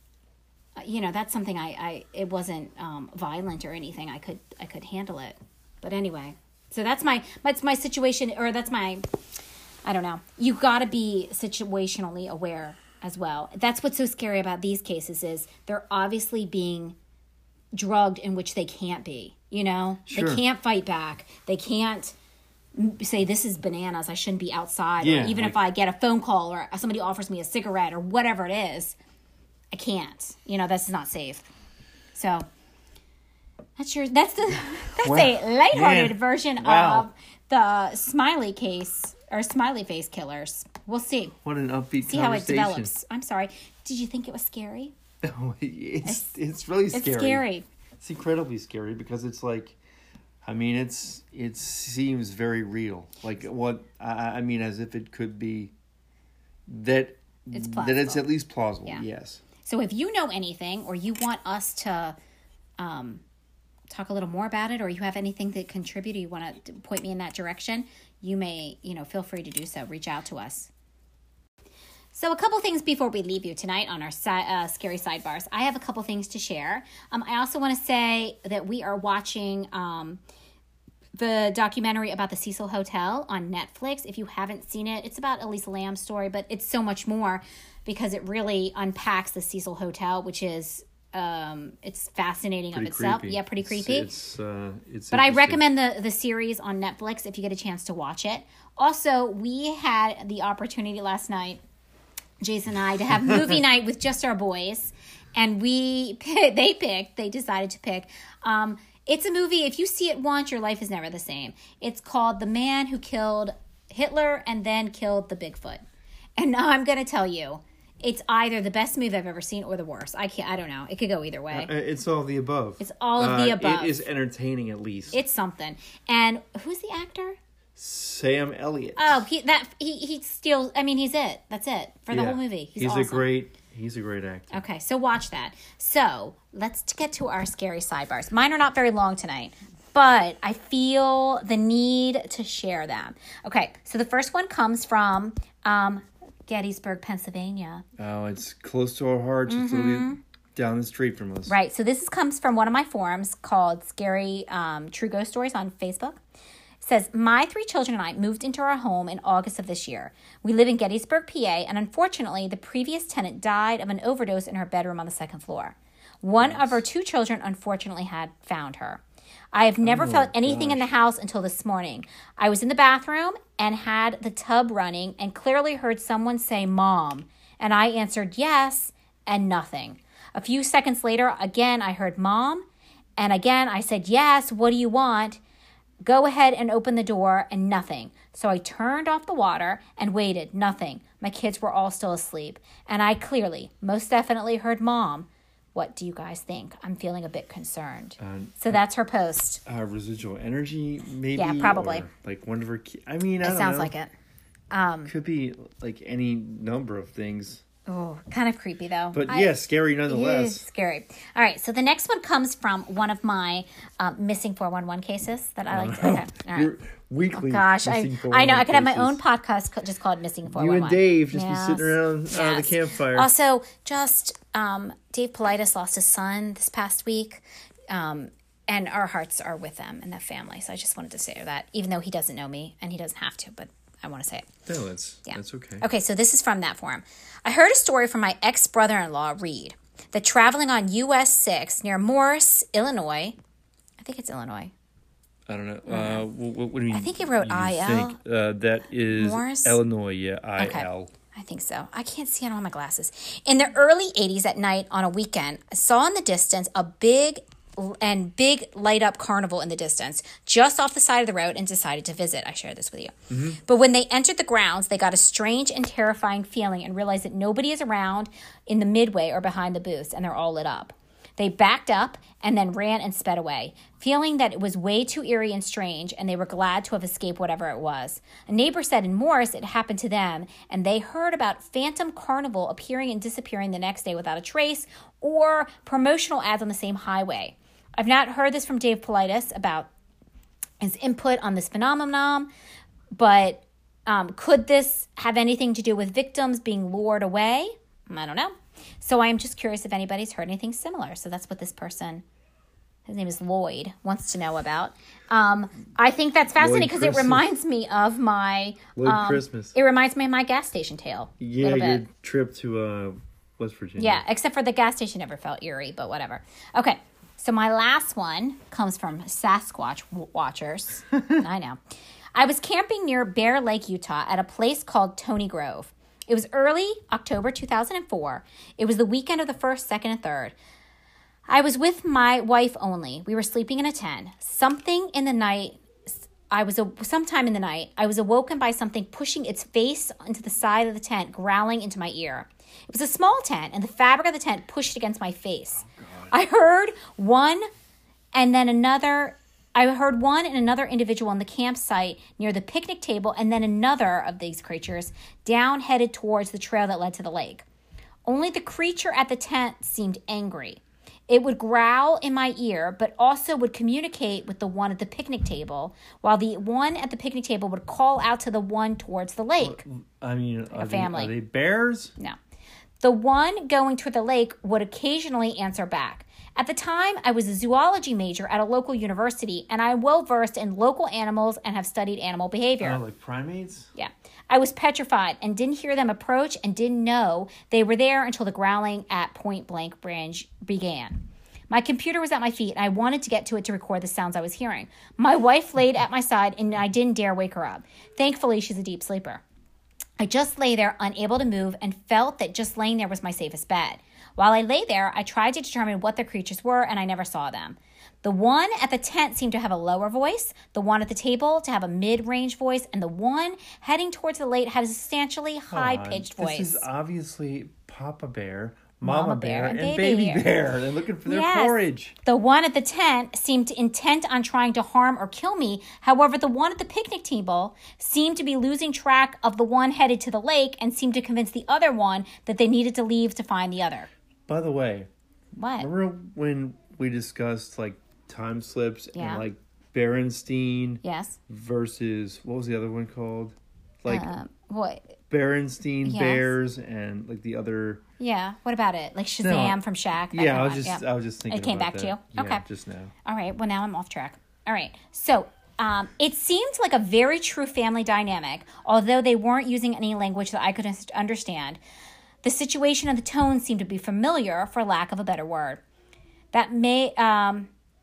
uh, you know, that's something I, I it wasn't um, violent or anything. I could, I could handle it. But anyway, so that's my, that's my situation, or that's my, I don't know. You got to be situationally aware as well. That's what's so scary about these cases is they're obviously being drugged in which they can't be, you know? Sure. They can't fight back. They can't say, "This is bananas. I shouldn't be outside." Yeah, or even like- if I get a phone call or somebody offers me a cigarette or whatever it is, I can't. You know, that's not safe. So That's your. That's the. That's Well, a lighthearted man. version Wow. of the smiley case or smiley face killers. We'll see. What an upbeat See how it conversation. develops. I'm sorry. Did you think it was scary? Oh, it's, it's really It's scary. scary. It's incredibly scary because it's like, I mean, it's it seems very real. Like what I, I mean, as if it could be that It's that it's plausible. at least plausible. Yeah. Yes. So if you know anything, or you want us to um, talk a little more about it, or you have anything that contribute, or you want to point me in that direction, you may, you know, feel free to do so. Reach out to us. So a couple things before we leave you tonight on our si- uh, scary sidebars. I have a couple things to share. Um, I also want to say that we are watching um, the documentary about the Cecil Hotel on Netflix. If you haven't seen it, it's about Elisa Lam's story, but it's so much more because it really unpacks the Cecil Hotel, which is um, it's fascinating Pretty of itself. creepy. Yeah, pretty It's- creepy. It's uh, it's. But I interesting. recommend the, the series on Netflix if you get a chance to watch it. Also, we had the opportunity last night, Jason and I, to have movie night with just our boys. And we, they picked, they decided to pick. Um, it's a movie, if you see it once, your life is never the same. It's called The Man Who Killed Hitler and Then Killed the Bigfoot. And now I'm going to tell you, it's either the best movie I've ever seen or the worst. I can't, I don't know. It could go either way. Uh, It's all of the above. It's all of the Uh, above. It is entertaining, at least. It's something. And who's the actor? Sam Elliott. Oh, he that he he steals. I mean, he's it. That's it for the Yeah. whole movie. He's, He's awesome. a great. He's a great actor. Okay, so watch that. So let's get to our scary sidebars. Mine are not very long tonight, but I feel the need to share them. Okay, so the first one comes from um, Gettysburg, Pennsylvania. Oh, it's close to our hearts. It's literally down the street from us. Right. So this is, comes from one of my forums called Scary um, True Ghost Stories on Facebook. It says, my three children and I moved into our home in August of this year. We live in Gettysburg, P A, and unfortunately, the previous tenant died of an overdose in her bedroom on the second floor. One of our two children unfortunately had found her. I have never Oh, felt anything in the gosh. house until this morning. I was in the bathroom and had the tub running and clearly heard someone say, Mom. And I answered yes and nothing. A few seconds later, again, I heard Mom. And again, I said, yes, what do you want? Go ahead and open the door, and nothing. So I turned off the water and waited, nothing. My kids were all still asleep. And I clearly, most definitely heard Mom. What do you guys think? I'm feeling a bit concerned. Uh, So that's her post. uh, residual energy, maybe. Yeah, probably. Or like one of her. Ki- I mean, I It don't sounds know. like it. Um, Could be like any number of things. oh, kind of creepy though. But I- yeah, scary It nonetheless. is scary. All right, so the next one comes from one of my um, missing four one one cases that I like to. Okay, all right. Your weekly. Gosh, I, missing I know. I could have my cases. own podcast co- just called Missing four You one one. and Dave just Yes. be sitting around uh, the Yes. campfire. Also, just um, Dave Politis lost his son this past week, um, and our hearts are with them and that family. So I just wanted to say that, even though he doesn't know me and he doesn't have to, but I want to say it. No, that's Yeah. that's okay. Okay, so this is from that forum. I heard a story from my ex-brother-in-law, Reed, that traveling on U S six near Morris, Illinois, I think it's Illinois. I don't know. Uh, what, what do you? I think he wrote you I L. think? Uh, that is Morris? Illinois. Yeah, I Okay. L. I think so. I can't see it on my glasses. In the early eighties at night on a weekend, I saw in the distance a big and big light up carnival in the distance just off the side of the road and decided to visit. I shared this with you. Mm-hmm. But when they entered the grounds, they got a strange and terrifying feeling and realized that nobody is around in the midway or behind the booths and they're all lit up. They backed up and then ran and sped away, feeling that it was way too eerie and strange, and they were glad to have escaped whatever it was. A neighbor said in Morris it happened to them, and they heard about Phantom Carnival appearing and disappearing the next day without a trace, or promotional ads on the same highway. I've not heard this from Dave Politis about his input on this phenomenon, but um, could this have anything to do with victims being lured away? I don't know. So I am just curious if anybody's heard anything similar. So that's what this person, his name is Lloyd, wants to know about. Um, I think that's fascinating because it Christmas. reminds me of my Lloyd um, Christmas. It reminds me of my gas station tale. a Yeah, little your bit. trip to uh, West Virginia. Yeah, except for the gas station never felt eerie, but whatever. Okay, so my last one comes from Sasquatch w- watchers. I know. I was camping near Bear Lake, Utah at a place called Tony Grove. It was early October two thousand four. It was the weekend of the first, second, and third. I was with my wife only. We were sleeping in a tent. Something in the night, I was a, sometime in the night, I was awoken by something pushing its face into the side of the tent, growling into my ear. It was a small tent, and the fabric of the tent pushed against my face. Oh, I heard one and then another. I heard one and another individual on the campsite near the picnic table, and then another of these creatures down headed towards the trail that led to the lake. Only the creature at the tent seemed angry. It would growl in my ear, but also would communicate with the one at the picnic table, while the one at the picnic table would call out to the one towards the lake. I mean, like are, a family. They, are they bears? No. The one going toward the lake would occasionally answer back. At the time, I was a zoology major at a local university, and I am well versed in local animals and have studied animal behavior. Oh, like primates? Yeah. I was petrified and didn't hear them approach and didn't know they were there until the growling at point blank range began. My computer was at my feet, and I wanted to get to it to record the sounds I was hearing. My wife laid at my side, and I didn't dare wake her up. Thankfully, she's a deep sleeper. I just lay there, unable to move, and felt that just laying there was my safest bet. While I lay there, I tried to determine what the creatures were, and I never saw them. The one at the tent seemed to have a lower voice, the one at the table to have a mid-range voice, and the one heading towards the lake had a substantially high-pitched voice. This is obviously Papa Bear, Mama, Mama Bear, Bear, and, and Baby, Baby Bear. Bear. They're looking for their Yes. porridge. The one at the tent seemed intent on trying to harm or kill me. However, the one at the picnic table seemed to be losing track of the one headed to the lake and seemed to convince the other one that they needed to leave to find the other. By the way, What? remember when we discussed like time slips Yeah. and like Berenstein Yes. versus what was the other one called? Like Um, what? Berenstein Yes. Bears and like the other. Yeah. What about it? Like Shazam No. from Shaq? that Yeah, kind I of was one. just Yeah. I was just thinking. It came about back that. to you? Yeah, Okay. just now. All right. Well, now I'm off track. All right. So um, it seemed like a very true family dynamic, although they weren't using any language that I could understand. The situation and the tone seemed to be familiar, for lack of a better word. That may, um,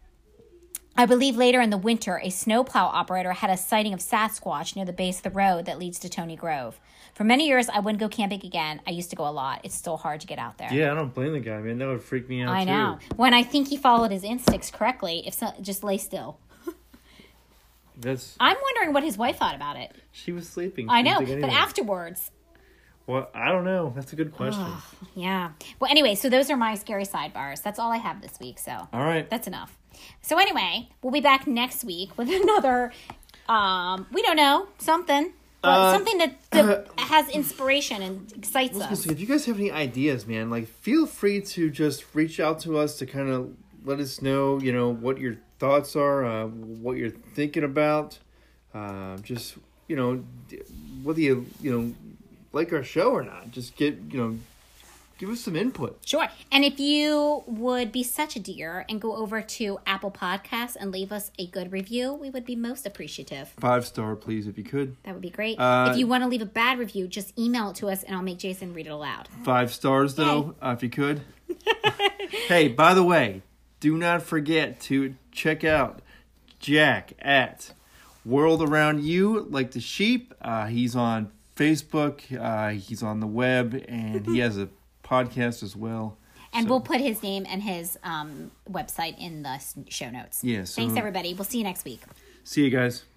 I believe later in the winter, a snowplow operator had a sighting of Sasquatch near the base of the road that leads to Tony Grove. For many years, I wouldn't go camping again. I used to go a lot. It's still hard to get out there. Yeah, I don't blame the guy, man. That would freak me out I too. know. When I think he followed his instincts correctly, if so, just lay still. That's. I'm wondering what his wife thought about it. She was sleeping. I She know, didn't think but anything. afterwards. Well, I don't know. That's a good question. Yeah. Well, anyway, so those are my scary sidebars. That's all I have this week, so All right. that's enough. So anyway, we'll be back next week with another, um, we don't know, something. But Uh, something that, that has inspiration and excites us. Listen, if you guys have any ideas, man, like feel free to just reach out to us to kind of let us know, you know, what your thoughts are, uh, what you're thinking about. Uh, just, you know, whether you, you know, like our show or not. Just get, you know, give us some input. Sure. And if you would be such a dear and go over to Apple Podcasts and leave us a good review, we would be most appreciative. Five star, please, if you could. That would be great. Uh, if you want to leave a bad review, just email it to us and I'll make Jason read it aloud. Five stars, though, uh, if you could. Hey, by the way, do not forget to check out Jack at World Around You, like the sheep. Uh, he's on Facebook, uh, he's on the web, and he has a podcast as well. And So- we'll put his name and his um, website in the s- show notes. Yeah, so- Thanks, everybody. We'll see you next week. See you guys.